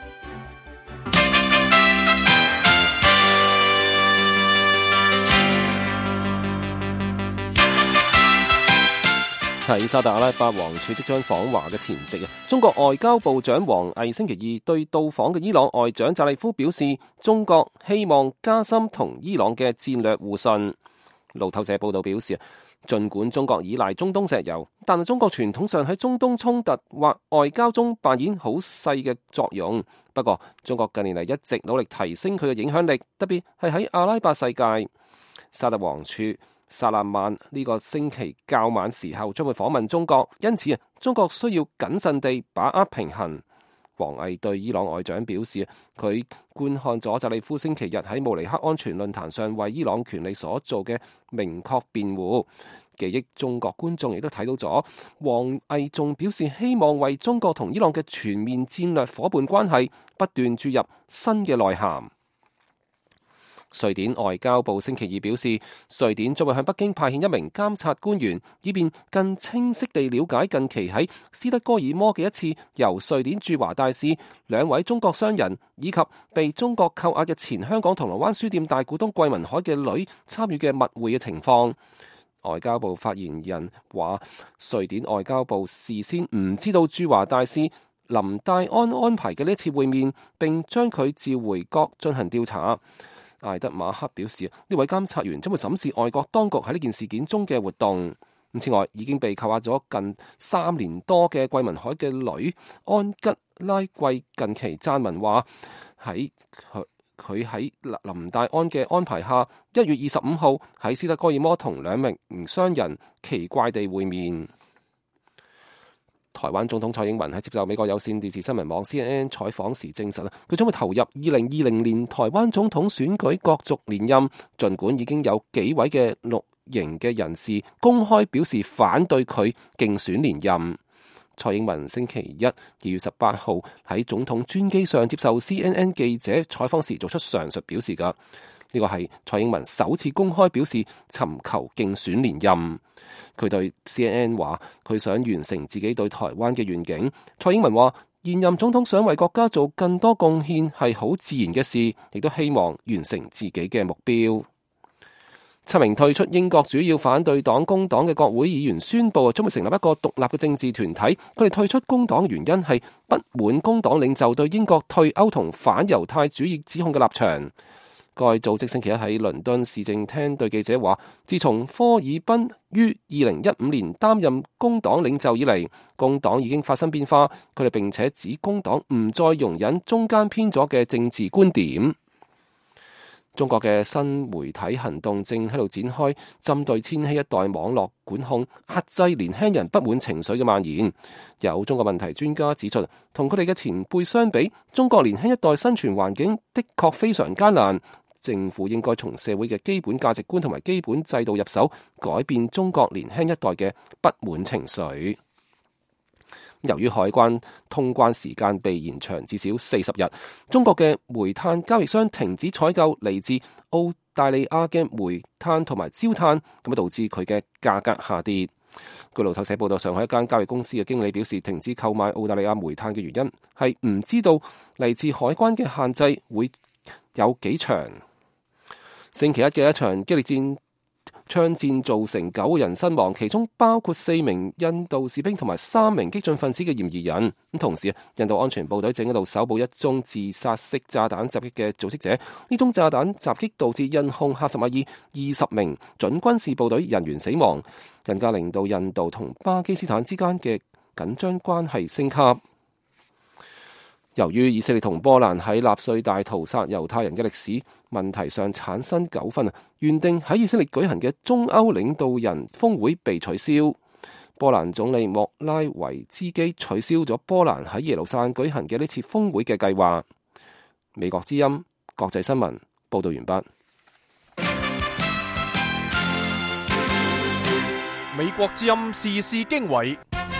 喺沙特阿拉伯王儲即將訪華嘅前夕啊，中國外交部長王毅星期二對到訪嘅伊朗外長扎利夫表示，中國希望加深同伊朗嘅戰略互信。路透社報道表示，儘管中國依賴中東石油，但係中國傳統上喺中東衝突或外交中扮演好細嘅作用。不過，中國近年嚟一直努力提升佢嘅影響力，特別係喺阿拉伯世界。沙特王儲薩勒曼呢個星期較晚時候將會訪問中國，因此啊，中國需要謹慎地把握平衡。王毅對伊朗外長表示，佢觀看咗扎利夫星期日喺慕尼黑安全論壇上為伊朗權利所做嘅明確辯護，記憶中國觀眾亦都睇到咗。王毅仲表示希望為中國同伊朗嘅全面戰略夥伴關係不斷注入新嘅內涵。瑞典外交部星期二表示，瑞典將會向北京派遣一名監察官員，以便更清晰地了解近期喺斯德哥爾摩嘅一次由瑞典駐華大使、兩位中國商人以及被中國扣押嘅前香港銅鑼灣書店大股東桂民海嘅女參與嘅密會嘅情況。外交部發言人話，瑞典外交部事先唔知道駐華大使林戴安安排嘅呢次會面，並將佢召回國進行調查。艾德馬克表示，呢位監察員將會審視外國當局喺呢件事件中嘅活動。此外，已經被扣押咗近三年多嘅桂民海嘅女安吉拉桂近期撰文話，喺佢佢喺林戴安嘅安排下，一月二十五號喺斯德哥爾摩同兩名商人奇怪地會面。台灣總統蔡英文喺接受美國有線電視新聞網 C N N 採訪時證實，佢將會投入二零二零年台灣總統選舉角逐連任。儘管已經有幾位嘅綠營嘅人士公開表示反對佢競選連任。蔡英文星期一二月十八號喺總統專機上接受 C N N 記者採訪時做出上述表示㗎。呢個係蔡英文首次公開表示尋求競選連任。佢對 C N N 話，佢想完成自己對台灣嘅願景。蔡英文話，現任總統想為國家做更多貢獻係好自然嘅事，亦都希望完成自己嘅目標。七名退出英國主要反對黨工黨嘅國會議員宣布，將會成立一個獨立嘅政治團體。佢哋退出工黨嘅原因係不滿工黨領袖對英國退歐同反猶太主義指控嘅立場。該組織星期一喺倫敦市政廳對記者話，自從科爾賓於二零一五年擔任工黨領袖以嚟，工黨已經發生變化。佢哋並且指工黨唔再容忍中間偏左嘅政治觀點。中國嘅新媒體行動正喺度展開，針對千禧一代網絡管控，壓制年輕人不滿情緒嘅蔓延。有中國問題專家指出，同佢哋嘅前輩相比，中國年輕一代生存環境的確非常艱難。政府應該從社會嘅基本價值觀同埋基本制度入手，改變中國年輕一代嘅不滿情緒。由於海關通關時間被延長至少四十日，中國嘅煤炭交易商停止採購嚟自澳大利亞嘅煤炭同埋焦炭，咁啊導致佢嘅價格下跌。據路透社報道，上海一間交易公司嘅經理表示，停止購買澳大利亞煤炭嘅原因係唔知道嚟自海關嘅限制會有幾長。星期一嘅一場激烈戰槍戰造成九人身亡，其中包括四名印度士兵同埋三名激進分子嘅嫌疑人。咁同時，印度安全部隊正喺度搜捕一宗自殺式炸彈襲擊嘅組織者。呢宗炸彈襲擊導致印控喀什米爾二十名準軍事部隊人員死亡，更加令到印度同巴基斯坦之間嘅緊張關係升級。由於以色列同波蘭喺納粹大屠殺猶太人嘅歷史問題上產生糾紛啊，原定喺以色列舉行嘅中歐領導人峰會被取消。波蘭總理莫拉維茨基取消咗波蘭喺耶路撒冷舉行嘅呢次峰會嘅計劃。美國之音國際新聞報道完畢。 美國之音時事經緯。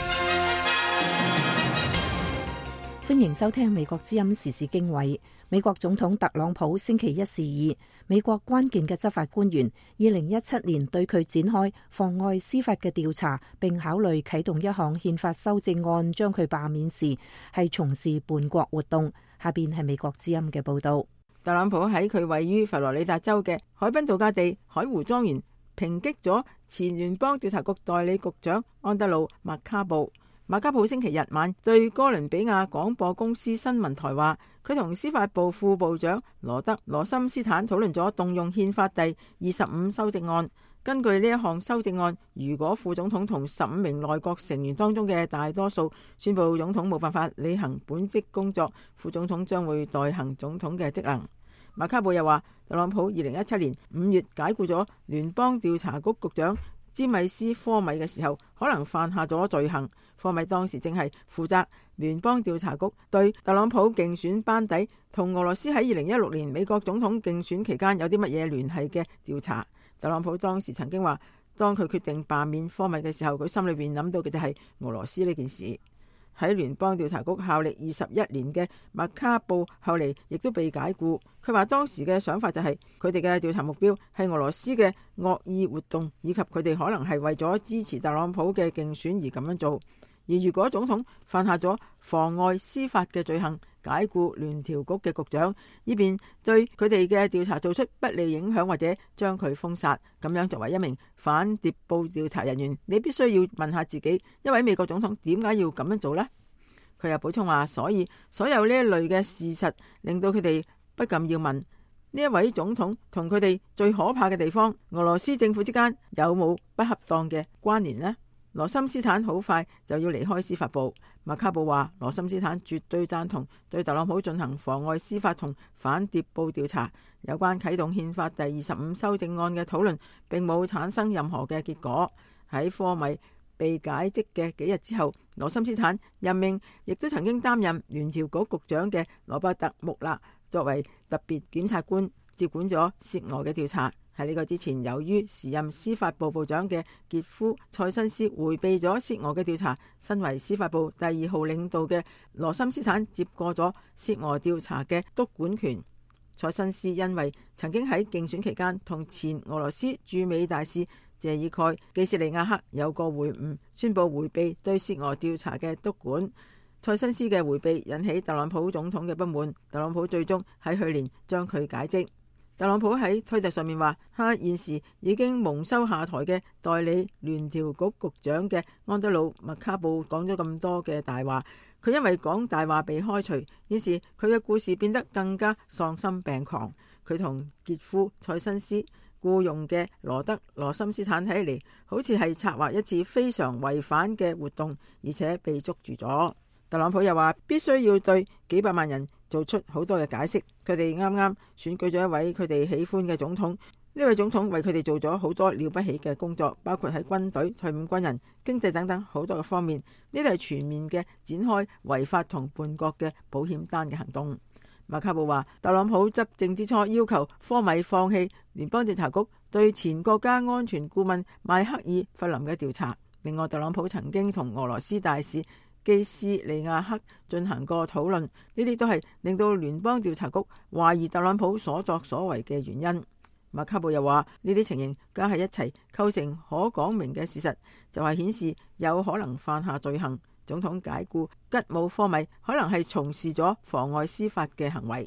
歡迎收聽美國之音時事經緯。美國總統特朗普星期一示意，美國關鍵嘅執法官員二零一七年對佢展開妨礙司法嘅調查，並考慮啟動一項憲法修正案將佢罷免時，係從事叛國活動。下邊係美國之音嘅報道。 特朗普喺佢位於佛羅里達州嘅海濱度假地海湖莊園抨擊咗前聯邦調查局代理局長安德魯麥卡布。馬卡布星期日晚對哥倫比亞廣播公司新聞台話，佢同司法部副部長羅德羅森斯坦討論咗動用憲法第二十五修正案。根據呢一項修正案，如果副總統同十五名內閣成員當中嘅大多數宣布總統冇辦法履行本職工作，副總統將會代行總統嘅職能。馬卡布又話，特朗普二零一七年五月解僱咗聯邦調查局局長詹米斯科米嘅時候，可能犯下咗罪行。科米當時正係負責聯邦調查局對特朗普競選班底同俄羅斯喺二零一六年美國總統競選期間有啲乜嘢聯繫嘅調查。特朗普當時曾經話，當佢決定罷免科米嘅時候，佢心裏邊諗到嘅就係俄羅斯呢件事。喺聯邦調查局效力二十一年嘅麥卡布後嚟亦都被解僱。佢話當時嘅想法就係佢哋嘅調查目標係俄羅斯嘅惡意活動，以及佢哋可能係為咗支持特朗普嘅競選而咁樣做。而如果總統犯下咗妨礙司法嘅罪行，解僱聯調局嘅局長，以便對佢哋嘅調查做出不利影響，或者將佢封殺，咁樣作為一名反諜報調查人員，你必須要問下自己，一位美國總統點解要咁樣做呢？佢又補充話，所以所有呢一類嘅事實令到佢哋不禁要問，呢一位總統同佢哋最可怕嘅地方，俄羅斯政府之間有冇不恰當嘅關聯呢？羅森斯坦好快就要離開司法部。麥卡布話，羅森斯坦絕對贊同對特朗普進行妨礙司法同反諜報調查。有關啟動憲法第二十五修正案嘅討論並冇產生任何嘅結果。喺科米被解職嘅幾日之後，羅森斯坦任命亦都曾經擔任聯調局局長嘅羅伯特穆勒作為特別檢察官，接管咗涉俄嘅調查。喺呢個之前，由於時任司法部部長嘅傑夫塞申斯迴避咗涉俄嘅調查，身為司法部第二號領導嘅羅森斯坦接過咗涉俄調查嘅督管權。塞申斯因為曾經喺競選期間同前俄羅斯駐美大使謝爾蓋基斯利亞克有個會晤，宣布迴避對涉俄調查嘅督管。塞申斯嘅迴避引起特朗普總統嘅不滿，特朗普最終喺去年將佢解職。特朗普喺推特上面話，他現時已經蒙羞下台嘅代理聯調局局長嘅安德魯麥卡布講咗咁多嘅大話，佢因為講大話被開除，於是佢嘅故事變得更加喪心病狂。佢同傑夫塞申斯僱用嘅羅德羅森斯坦睇嚟，好似係策劃一次非常違反嘅活動，而且被捉住咗。特朗普又話必須要對幾百萬人做出好多嘅解釋，佢哋啱啱選舉咗一位佢哋喜歡嘅總統，呢位總統為佢哋做咗好多了不起嘅工作，包括喺軍隊、退伍軍人、經濟等等好多嘅方面，呢啲係全面嘅展開違法同叛國嘅保險單嘅行動。馬卡布話，特朗普執政之初要求科米放棄聯邦調查局對前國家安全顧問邁克爾弗林嘅調查。另外，特朗普曾經同俄羅斯大使基斯利亞克進行過討論，呢啲都係令到聯邦調查局懷疑特朗普所作所為嘅原因。馬卡布又話，呢啲情形加喺一齊構成可講明嘅事實，就係顯示有可能犯下罪行。總統解僱吉姆科米可能係從事咗妨礙司法嘅行為。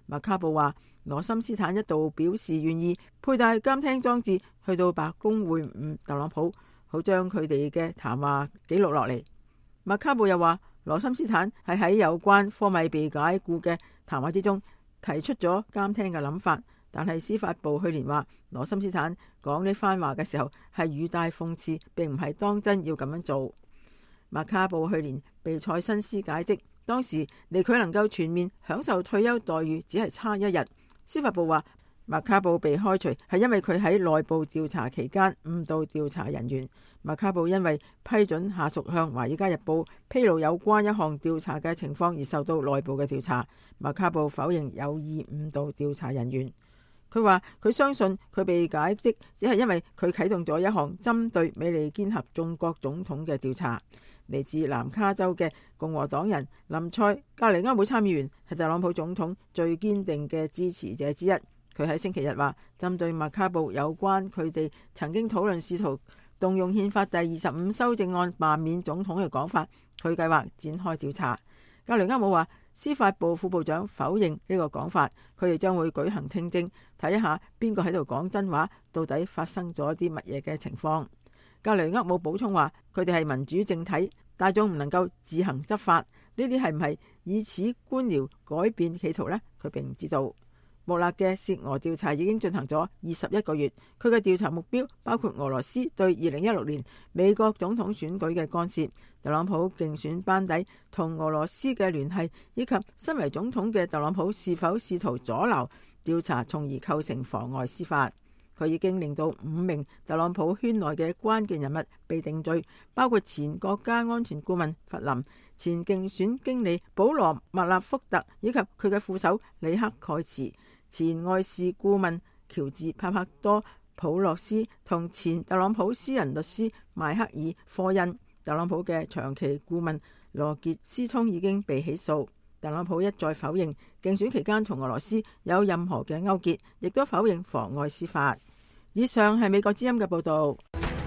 麥卡布話，羅森斯坦一度表示願意佩戴監聽裝置去到白宮會晤特朗普，好將佢哋嘅談話記錄落嚟。麥卡布又話，羅森斯坦係喺有關科米被解僱嘅談話之中提出咗監聽嘅諗法，但係司法部去年話羅森斯坦講呢番話嘅時候係語帶諷刺，並唔係當真要咁樣做。麥卡布去年被塞申斯解職，當時離佢能夠全面享受退休待遇只係差一日。司法部話麥卡布被開除係因為佢喺內部調查期間誤導調查人員。麥卡布因為批准下屬向《華爾街日報》披露有關一項調查嘅情況而受到內部嘅調查。麥卡布否認有意誤導調查人員。佢話佢相信佢被解職只係因為佢啟動咗一項針對美利堅合眾國總統嘅調查。嚟自南卡州嘅共和黨人林賽格尼歐會參議員係特朗普總統最堅定嘅支持者之一。佢喺星期日話，針對麥卡布有關佢哋曾經討論試圖動用憲法第二十五修正案罷免總統嘅講法，佢計劃展開調查。格尼歐姆話，司法部副部長否認呢個講法，佢哋將會舉行聽證，睇一下邊個喺度講真話，到底發生咗啲乜嘢嘅情況。格雷厄姆補充話，佢哋係民主政體，大眾唔能夠自行執法，呢啲係唔係以此官僚改變企圖呢？佢並唔知道。穆勒嘅涉俄調查已經進行咗二十一個月，佢嘅調查目標包括俄羅斯對二零一六年美國總統選舉嘅干涉、特朗普競選班底同俄羅斯嘅聯繫，以及身為總統嘅特朗普是否試圖阻撓調查，從而構成妨礙司法。佢已經令到五名特朗普圈內嘅關鍵人物被定罪，包括前國家安全顧問弗林、前競選經理保羅麥納福特以及佢嘅副手里克蓋茨、前外事顧問喬治帕帕多普洛斯同前特朗普私人律師邁克爾科恩。特朗普嘅長期顧問羅傑斯通已經被起訴。特朗普一再否認競選期間同俄羅斯有任何嘅勾結，亦都否認妨礙司法。以上係美國之音嘅報道。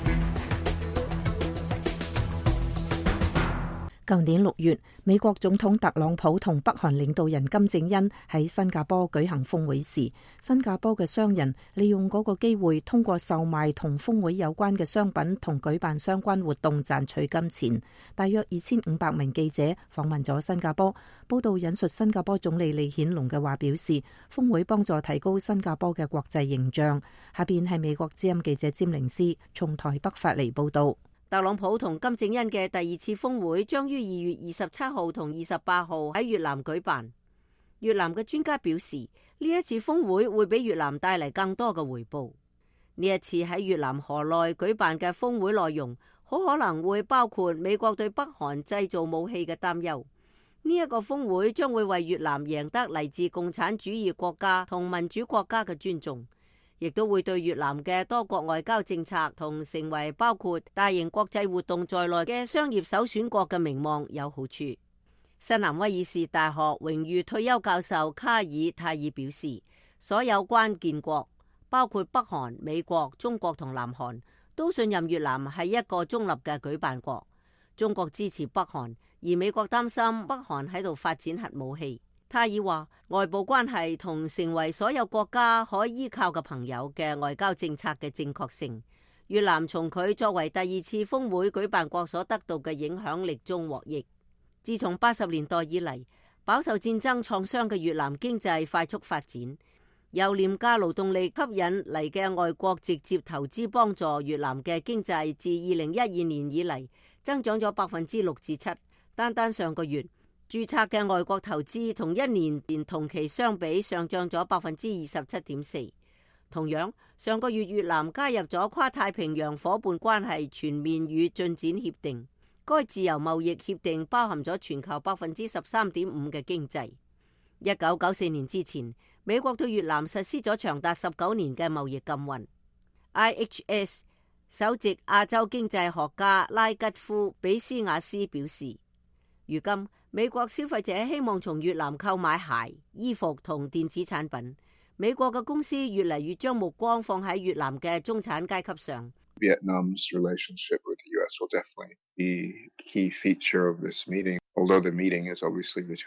舊年六月，美國總統特朗普同北韓領導人金正恩喺新加坡舉行峰會時，新加坡嘅商人利用嗰個機會，通過售賣同峰會有關嘅商品同舉辦相關活動賺取金錢。大約二千五百名記者訪問咗新加坡。報道引述新加坡總理李顯龍嘅話表示，峰會幫助提高新加坡嘅國際形象。下邊係美國之音記者詹寧斯從台北發嚟報道。 特朗普同金正恩嘅第二次峰會將於二月二十七號同二十八號喺越南舉辦。越南嘅專家表示，呢一次峰會會俾越南帶嚟更多嘅回報。呢一次喺越南河內舉辦嘅峰會內容，好可能會包括美國對北韓製造武器嘅擔憂。呢一個峰會將會為越南贏得嚟自共產主義國家同民主國家嘅尊重，亦都會對越南嘅多國外交政策同成為包括大型國際活動在內嘅商業首選國嘅名望有好處。新南威爾士大學榮譽退休教授卡爾泰爾表示，所有關鍵國包括北韓、美國、中國同南韓都信任越南係一個中立嘅舉辦國。中國支持北韓，而美國擔心北韓喺度發展核武器。泰爾話，外部關係同成為所有國家可依靠嘅朋友嘅外交政策嘅正確性，越南從佢作為第二次峰會舉辦國所得到嘅影響力中獲益。自從八十年代以嚟，飽受戰爭創傷嘅越南經濟快速發展，由廉價勞動力吸引嚟嘅外國直接投資幫助越南嘅經濟自二零一二年以嚟增長咗百分之六至七。單單上個月，註冊嘅外國投資同一年前同期相比上漲咗百分之二十七點四。同樣，上個月越南加入咗跨太平洋夥伴關係全面與進展協定，該自由貿易協定包含咗全球百分之十三點五嘅經濟。一九九四年之前，美國對越南實施咗長達十九年嘅貿易禁運。I H S 首席亞洲經濟學家拉吉夫比斯瓦斯表示，如今美國消費者希望從越南購買鞋、衣服同電子產品。美國嘅公司越嚟越將目光放喺越南嘅中產階級上。 Vietnam's relationship with the U S will definitely be a key feature of this meeting. Although the meeting is obviously between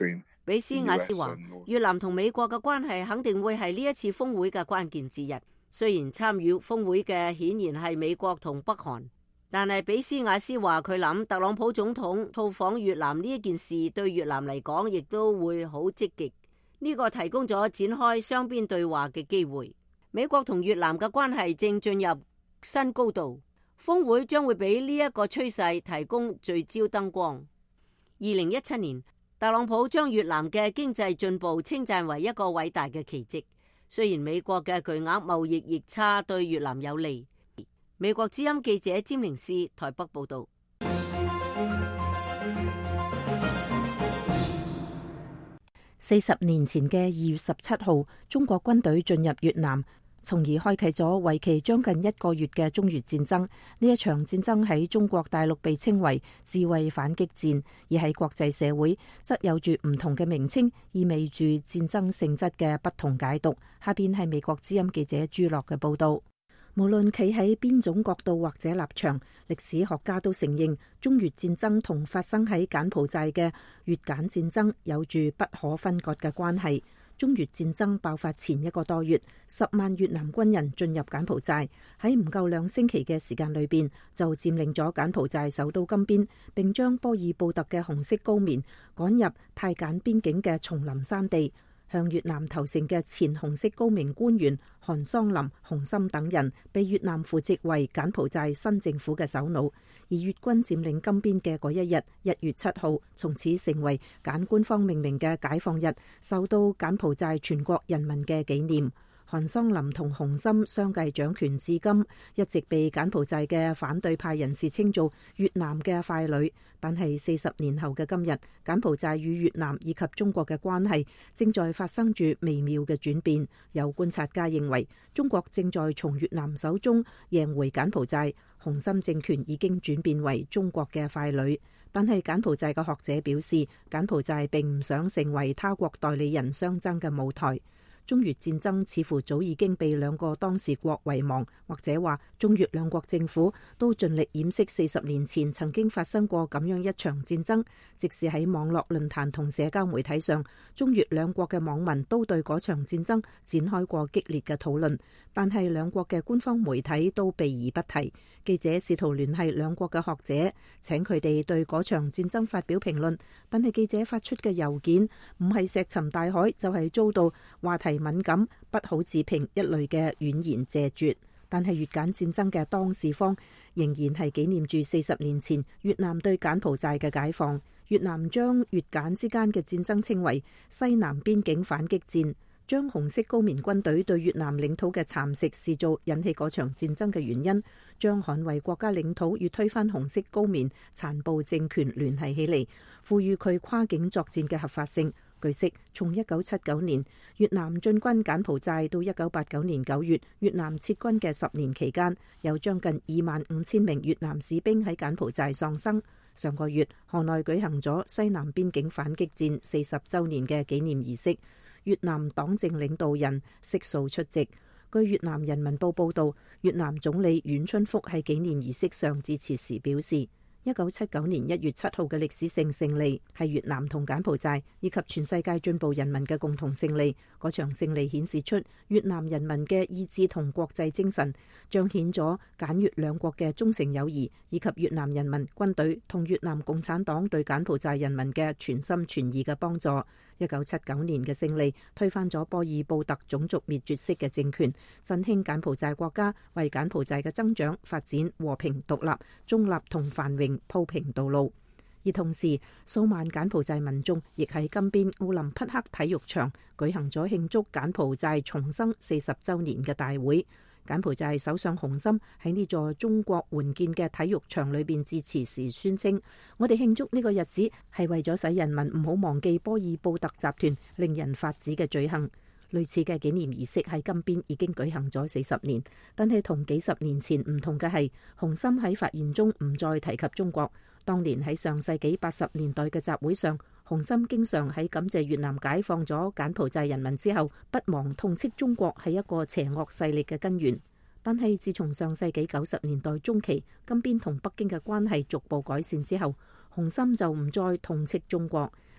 比斯瓦斯話，越南同美國嘅關係肯定會係呢一次峰會嘅關鍵之一。雖然參與峰會嘅顯然係美國同北韓，但係比斯瓦斯話佢諗特朗普總統到訪越南呢一件事對越南嚟講亦都會好積極，呢個提供咗展開雙邊對話嘅機會。美國同越南嘅關係正進入新高度，峰會將會俾呢一個趨勢提供聚焦燈光。二零一七年，特朗普將越南嘅經濟進步稱讚為一個偉大嘅奇蹟。雖然美國嘅巨額貿易逆差對越南有利。美國之音記者詹寧斯台北報道。 四十年前嘅二月十七號，中國軍隊進入越南，從而開啟咗為期將近一個月嘅中越戰爭。呢一場戰爭喺中國大陸被稱為自衛反擊戰，而喺國際社會則有住唔同嘅名稱，意味住戰爭性質嘅不同解讀。下邊係美國之音記者朱樂嘅報道。無論企喺邊種角度或者立場，歷史學家都承認中越戰爭同發生喺柬埔寨嘅越柬戰爭有住不可分割嘅關係。中越戰爭爆發前一個多月，十萬越南軍人進入柬埔寨，喺唔夠兩星期嘅時間裏邊就佔領咗柬埔寨首都金邊，並將波爾布特嘅紅色高棉趕入泰柬邊境嘅叢林山地。向越南投誠嘅前紅色高棉官員韓桑林、洪森等人被越南扶植為柬埔寨新政府嘅首腦，而越軍佔領金邊嘅嗰一日，一月七號，從此成為柬官方命名嘅解放日，受到柬埔寨全國人民嘅紀念。韓桑林同洪森相繼掌權至今，一直被柬埔寨嘅反對派人士稱做越南嘅傀儡。但係四十年後嘅今日，柬埔寨與越南以及中國嘅關係正在發生住微妙嘅轉變。有觀察家認為，中國正在從越南手中贏回柬埔寨，洪森政權已經轉變為中國嘅傀儡。但係柬埔寨嘅學者表示，柬埔寨並唔想成為他國代理人相爭嘅舞台。中越戰爭似乎早已經被兩個當事國遺忘，或者話中越兩國政府都盡力掩飾四十年前曾經發生過咁樣一場戰爭。即使喺網絡論壇同社交媒體上，中越兩國嘅網民都對嗰場戰爭展開過激烈嘅討論，但係兩國嘅官方媒體都避而不提。記者試圖聯繫兩國嘅學者，請佢哋對嗰場戰爭發表評論，但係記者發出嘅郵件唔係石沉大海，就係遭到話題敏感、不好置評一類嘅婉言謝絕。但係越柬戰爭嘅當事方仍然係紀念住四十年前越南對柬埔寨嘅解放。越南將越柬之間嘅戰爭稱為西南邊境反擊戰，將紅色高棉軍隊對越南領土嘅蠶食視作引起嗰場戰爭嘅原因，將捍衛國家領土與推翻紅色高棉殘暴政權聯繫起嚟，賦予佢跨境作戰嘅合法性。據悉，從一九七九年越南進軍柬埔寨到一九八九年九月越南撤軍嘅十年期間，有將近二萬五千名越南士兵喺柬埔寨喪生。上個月，河內舉行咗西南邊境反擊戰四十週年嘅紀念儀式，越南黨政領導人悉數出席。據越南人民報報導，越南總理阮春福喺紀念儀式上致辭時表示，一九七九年一月七號嘅歷史性勝利係越南同柬埔寨以及全世界進步人民嘅共同勝利。嗰場勝利顯示出越南人民嘅意志同國際精神，彰顯咗柬越兩國嘅忠誠友誼，以及越南人民軍隊同越南共產黨對柬埔寨人民嘅全心全意嘅幫助。一九七九年嘅勝利推翻咗波爾布特種族滅絕式嘅政權，振興柬埔寨國家，為柬埔寨嘅增長、發展、和平、獨立、中立同繁榮鋪平道路。而同時，數萬柬埔寨民眾亦喺金邊奧林匹克體育場舉行咗慶祝柬埔寨重生四十週年嘅大會。柬埔寨首相洪森喺呢座中國援建嘅體育場裏邊致辭時宣稱：我哋慶祝呢個日子係為咗使人民唔好忘記波爾布特集團令人髮指嘅罪行。類似嘅紀念儀式喺金邊已經舉行咗四十年，但係同幾十年前唔同嘅係，洪森喺發言中唔再提及中國。當年喺上世紀八十年代嘅集會上，洪森經常喺感謝越南解放咗柬埔寨人民之後，不忘痛斥中國係一個邪惡勢力嘅根源。但係自從上世紀九十年代中期，金邊同北京嘅關係逐步改善之後，洪森就唔再痛斥中國。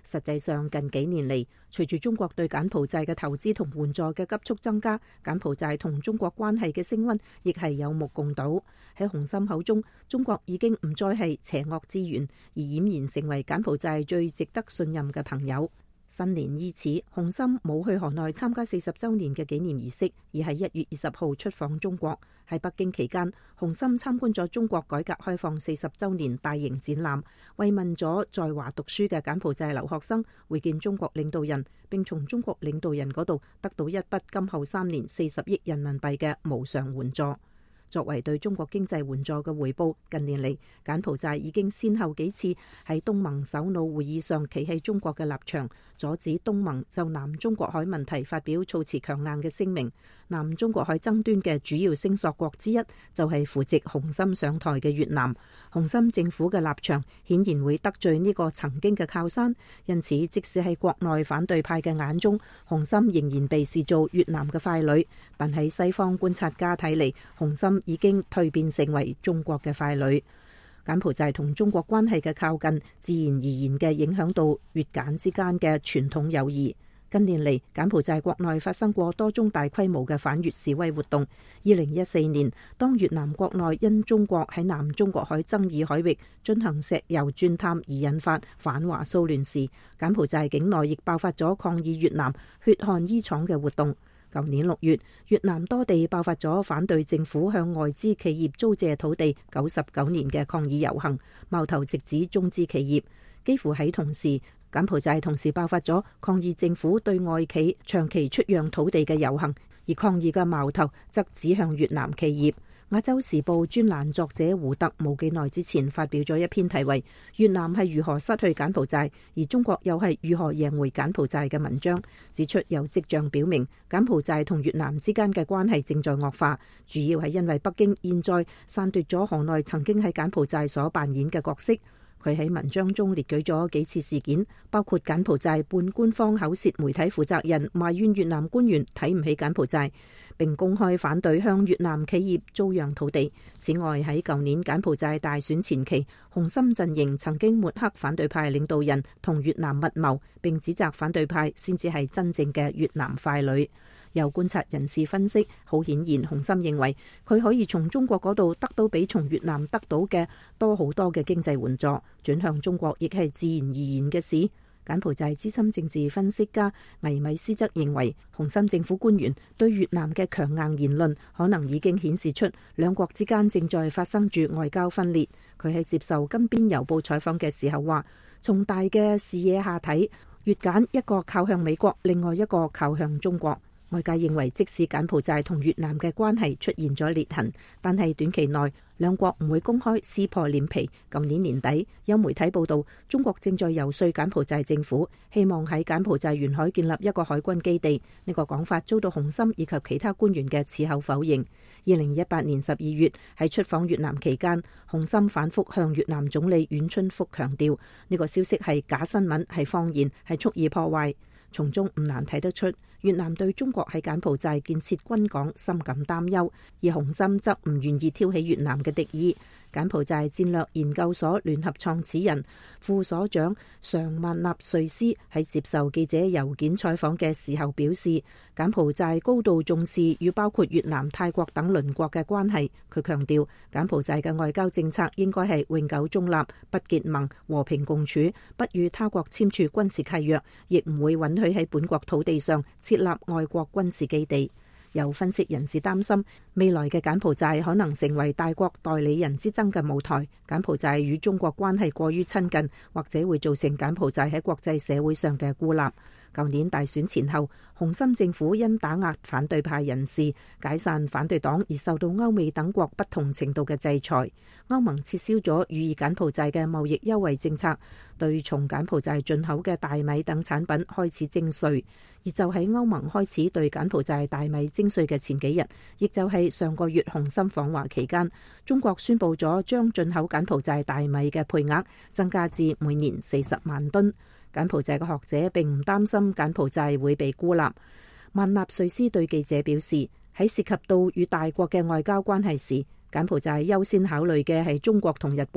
實際上近幾年嚟，隨住中國對柬埔寨嘅投資同援助嘅急速增加，柬埔寨同中國關係嘅升溫亦係有目共睹。喺洪森口中，中國已經唔再係邪惡之源，而儼然成為柬埔寨最值得信任嘅朋友。新年伊始，洪森冇去河內參加四十週年嘅紀念儀式，而係一月二十號出訪中國。喺北京期間，洪森參觀咗中國改革開放四十週年大型展覽，慰問咗在華讀書嘅柬埔寨留學生，會見中國領導人，並從中國領導人嗰度得到一筆今後三年四十億人民幣嘅無償援助。作為對中國經濟援助嘅回報，近年嚟柬埔寨已經先後幾次喺東盟首腦會議上企喺中國嘅立場，阻止東盟就南中國海問題發表措辭強硬嘅聲明。南中國海爭端嘅主要聲索國之一就係扶植洪森上台嘅越南。洪森政府嘅立場顯然會得罪呢個曾經嘅靠山，因此即使喺國內反對派嘅眼中，洪森仍然被視做越南嘅傀儡，但喺西方觀察家睇嚟，洪森已經蛻變成為中國嘅傀儡。柬埔寨同中國關係嘅靠近，自然而然嘅影響到越柬之間嘅傳統友誼。近年嚟，柬埔寨國內發生過多宗大規模嘅反越示威活動。二零一四年，當越南國內因中國喺南中國海爭議海域進行石油鑽探而引發反華騷亂時，柬埔寨境內亦爆發咗抗議越南血汗衣廠嘅活動。舊年六月，越南多地爆發咗反對政府向外資企業租借土地九十九年嘅抗議遊行，矛頭直指中資企業。幾乎喺同時，柬埔寨同時爆發咗抗議政府對外企長期出讓土地嘅遊行，而抗議嘅矛頭則指向越南企業。亞洲時報專欄作者胡特冇幾耐之前發表咗一篇題為《越南係如何失去柬埔寨，而中國又係如何贏回柬埔寨》嘅文章，指出有跡象表明柬埔寨同越南之間嘅關係正在惡化，主要係因為北京現在篡奪咗河內曾經喺柬埔寨所扮演嘅角色。佢喺文章中列舉咗幾次事件，包括柬埔寨半官方口舌媒體負責人埋怨越南官員睇唔起柬埔寨，並公開反對向越南企業租讓土地。此外，喺舊年柬埔寨大選前期，洪森陣營曾經抹黑反對派領導人同越南密謀，並指責反對派先至係真正嘅越南傀儡。有觀察人士分析，好顯然洪森認為佢可以從中國嗰度得到比從越南得到嘅多好多嘅經濟援助，轉向中國亦係自然而然嘅事。柬埔寨資深政治分析家倪米斯則認為，洪森政府官員對越南嘅強硬言論可能已經顯示出兩國之間正在發生住外交分裂。佢喺接受金邊郵報採訪嘅時候話，從大嘅視野下睇，越柬一個靠向美國，另外一個靠向中國。外界認為，即使柬埔寨同越南嘅關係出現咗裂痕，但係短期內兩國唔會公開撕破臉皮。舊年年底，有媒體報道，中國正在遊說柬埔寨政府，希望喺柬埔寨沿海建立一個海軍基地。呢個講法遭到洪森以及其他官員嘅矢口否認。二零一八年十二月喺出訪越南期間，洪森反覆向越南總理阮春福強調，呢個消息係假新聞，係謊言，係蓄意破壞。從中唔難睇得出，越南對中國喺柬埔寨建設軍港深感擔憂，而洪森則唔願意挑起越南嘅敵意。柬埔寨戰略研究所聯合創始人、副所長尚萬納瑞斯喺接受記者郵件採訪嘅時候表示，柬埔寨高度重視與包括越南、泰國等鄰國嘅關係。佢強調，柬埔寨嘅外交政策應該係永久中立、不結盟、和平共處，不與他國簽署軍事契約，亦唔會允許喺本國土地上設立外國軍事基地。有分析人士擔心，未來嘅柬埔寨可能成為大國代理人之爭嘅舞台。柬埔寨與中國關係過於親近，或者會造成柬埔寨喺國際社會上嘅孤立。舊年大選前後，洪森政府因打壓反對派人士、解散反對黨而受到歐美等國不同程度嘅制裁。歐盟撤銷咗予以柬埔寨嘅貿易優惠政策，對從柬埔寨進口嘅大米等產品開始徵稅。而就喺歐盟開始對柬埔寨大米徵稅嘅前幾日，亦就係上個月洪森訪華期間，中國宣布咗將進口柬埔寨大米嘅配額增加至每年四十萬噸。柬埔寨嘅學者並唔擔心柬埔寨會被孤立。萬納瑞斯對記者表示，喺涉及到與大國嘅外交關係時，柬埔寨優先考慮嘅係中國同日本。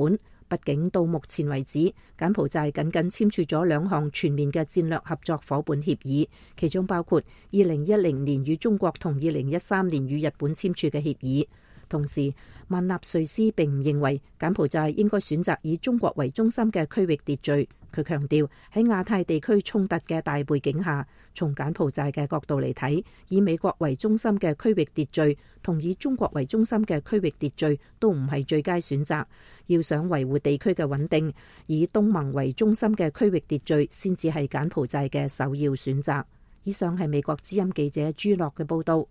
畢竟到目前為止，柬埔寨僅僅簽署咗兩項全面嘅戰略合作夥伴協議，其中包括二零一零年與中國同二零一三年與日本簽署嘅協議。同時，曼納瑞斯並唔認為柬埔寨應該選擇以中國為中心嘅區域秩序。佢強調喺亞太地區衝突嘅大背景下，從柬埔寨嘅角度嚟睇，以美國為中心嘅區域秩序同以中國為中心嘅區域秩序都唔係最佳選擇。要想維護地區嘅穩定，以東盟為中心嘅區域秩序先至係柬埔寨嘅首要選擇。以上係美國之音記者朱樂嘅報道。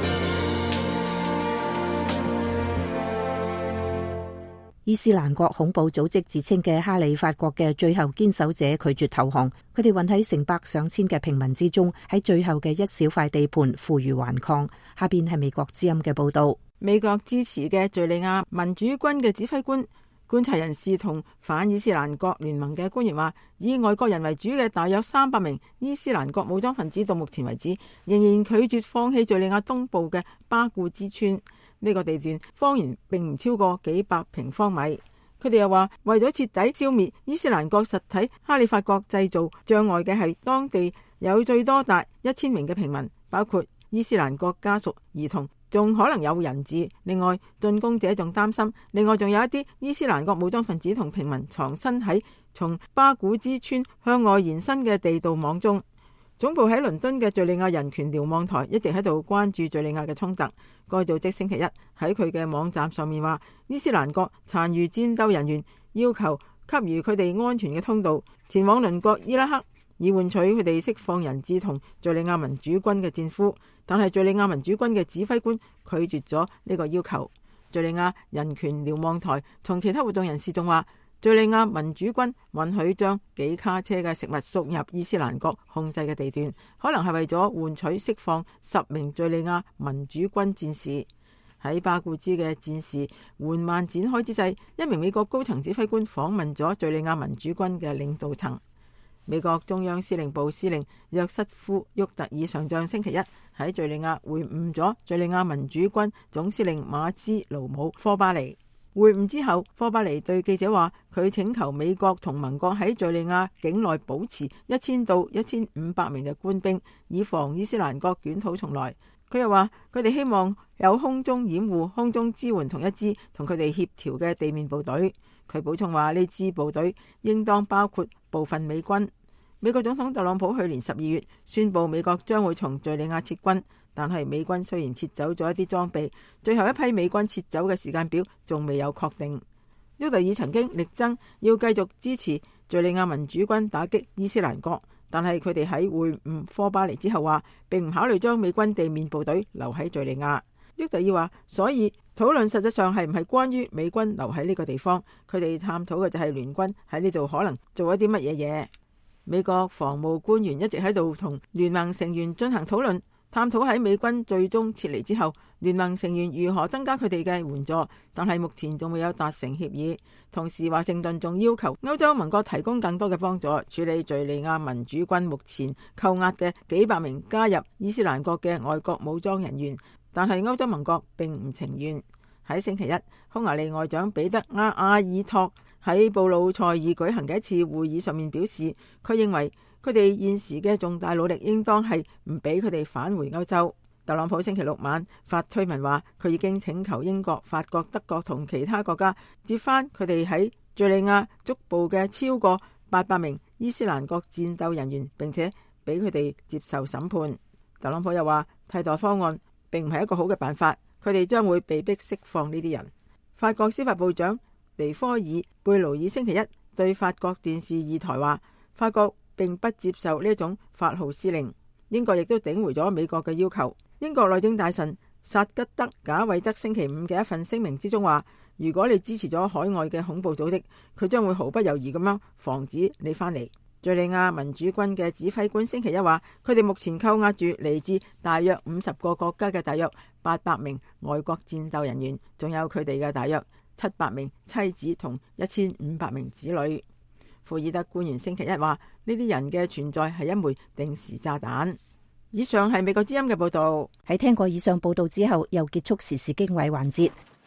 伊斯蘭國恐怖組織自稱嘅哈里發國嘅最後堅守者拒絕投降，佢哋混喺成百上千嘅平民之中，喺最後嘅一小塊地盤負隅頑抗。下邊係美國之音嘅報道。 美國支持嘅敘利亞民主軍嘅指揮官、觀察人士同反伊斯蘭國聯盟嘅官員話，以外國人為主嘅大約三百名伊斯蘭國武裝分子到目前為止仍然拒絕放棄敘利亞東部嘅巴古之村。呢個地段方圓並唔超過幾百平方米。佢哋又話，為咗徹底消滅伊斯蘭國實體哈里發國製造障礙嘅係當地有最多達一千名嘅平民，包括伊斯蘭國家屬、兒童，仲可能有人質。另外，進攻者仲擔心，另外仲有一啲伊斯蘭國武裝分子同平民藏身喺從巴古之村向外延伸嘅地道網中。總部喺倫敦嘅敘利亞人權瞭望台一直喺度關注敘利亞嘅衝突。該組織星期一喺佢嘅網站上面話，伊斯蘭國殘餘戰鬥人員要求給予佢哋安全嘅通道前往鄰國伊拉克，以換取佢哋釋放人質同敘利亞民主軍嘅戰俘。但係敘利亞民主軍嘅指揮官拒絕咗呢個要求。敘利亞人權瞭望台同其他活動人士仲話，敘利亞民主軍允許將幾卡車嘅食物送入伊斯蘭國控制嘅地段，可能係為咗換取釋放十名敘利亞民主軍戰士。喺巴古茲嘅戰事緩慢展開之際，一名美國高層指揮官訪問咗敘利亞民主軍嘅領導層。美國中央司令部司令約瑟夫·沃特爾上將星期一喺敘利亞會晤咗敘利亞民主軍總司令馬茲盧姆科巴尼。會晤之後，科巴尼對記者話，佢請求美國同盟國喺敘利亞境內保持一千到一千五百名嘅官兵，以防伊斯蘭國捲土重來。佢又話，佢哋希望有空中掩護、空中支援同一支同佢哋協調嘅地面部隊。佢補充話，呢支部隊應當包括部分美軍。美國總統特朗普去年十二月宣布美國將會從敘利亞撤軍，但係美軍雖然撤走咗一啲裝備，最後一批美軍撤走嘅時間表仲未有確定。沃特爾曾經力爭要繼續支持敘利亞民主軍打擊伊斯蘭國，但係佢哋喺會晤科巴尼之後話，並唔考慮將美軍地面部隊留喺敘利亞。沃特爾話，所以討論實際上係唔係關於美軍留喺呢個地方，佢哋探討嘅就係聯軍喺呢度可能做一啲乜嘢嘢。美國防務官員一直喺度同聯盟成員進行討論，探討喺美軍最終撤離之後，聯盟成員如何增加佢哋嘅援助，但係目前仲未有達成協議。同時，華盛頓仲要求歐洲盟國提供更多嘅幫助，處理敘利亞民主軍目前扣押嘅幾百名加入伊斯蘭國嘅外國武裝人員，但係歐洲盟國並唔情願。喺星期一，匈牙利外長彼得阿阿爾托喺布魯塞爾舉行嘅一次會議上面表示，佢認為佢哋現時嘅重大努力應當係唔俾佢哋返回歐洲。特朗普星期六晚發推文話，佢已經請求英國、法國、德國同其他國家接翻佢哋喺敘利亞捉捕嘅超過八百名伊斯蘭國戰鬥人員，並且俾佢哋接受審判。特朗普又話，替代方案並唔係一個好嘅辦法，佢哋將會被迫釋放呢啲人。法國司法部長尼科爾貝勞爾星期一對法國電視二台話，法國並不接受呢一種發號施令。英國亦都頂回咗美國嘅要求。英國內政大臣薩吉德賈偉德星期五嘅一份聲明之中話，如果你支持咗海外嘅恐怖組織，佢將會毫不猶豫咁樣防止你翻嚟。敘利亞民主軍嘅指揮官星期一話，佢哋目前扣押住嚟自大約五十個國家嘅大約八百名外國戰鬥人員，仲有佢哋嘅大約七百名妻子同一千五百名子女。庫爾德官員星期一話，呢啲人嘅存在係一枚定時炸彈。以上係美國之音嘅報道。 喺聽過以上報道之後，又結束時事經緯環節。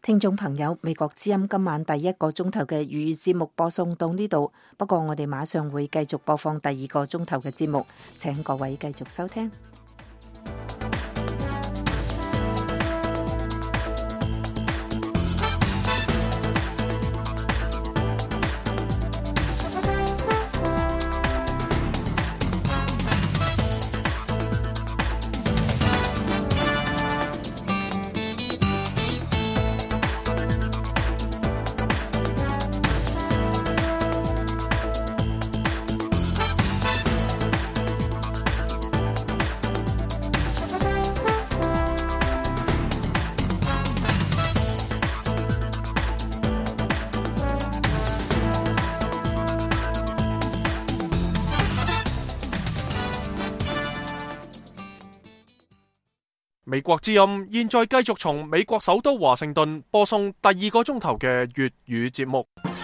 聽眾朋友，美國之音今晚第一個鐘頭嘅粵語節目播送到呢度，不過我哋馬上會繼續播放第二個鐘頭嘅節目，請各位繼續收聽。 美國之音現在繼續從美國首都華盛頓播送第二個鐘頭嘅粵語節目。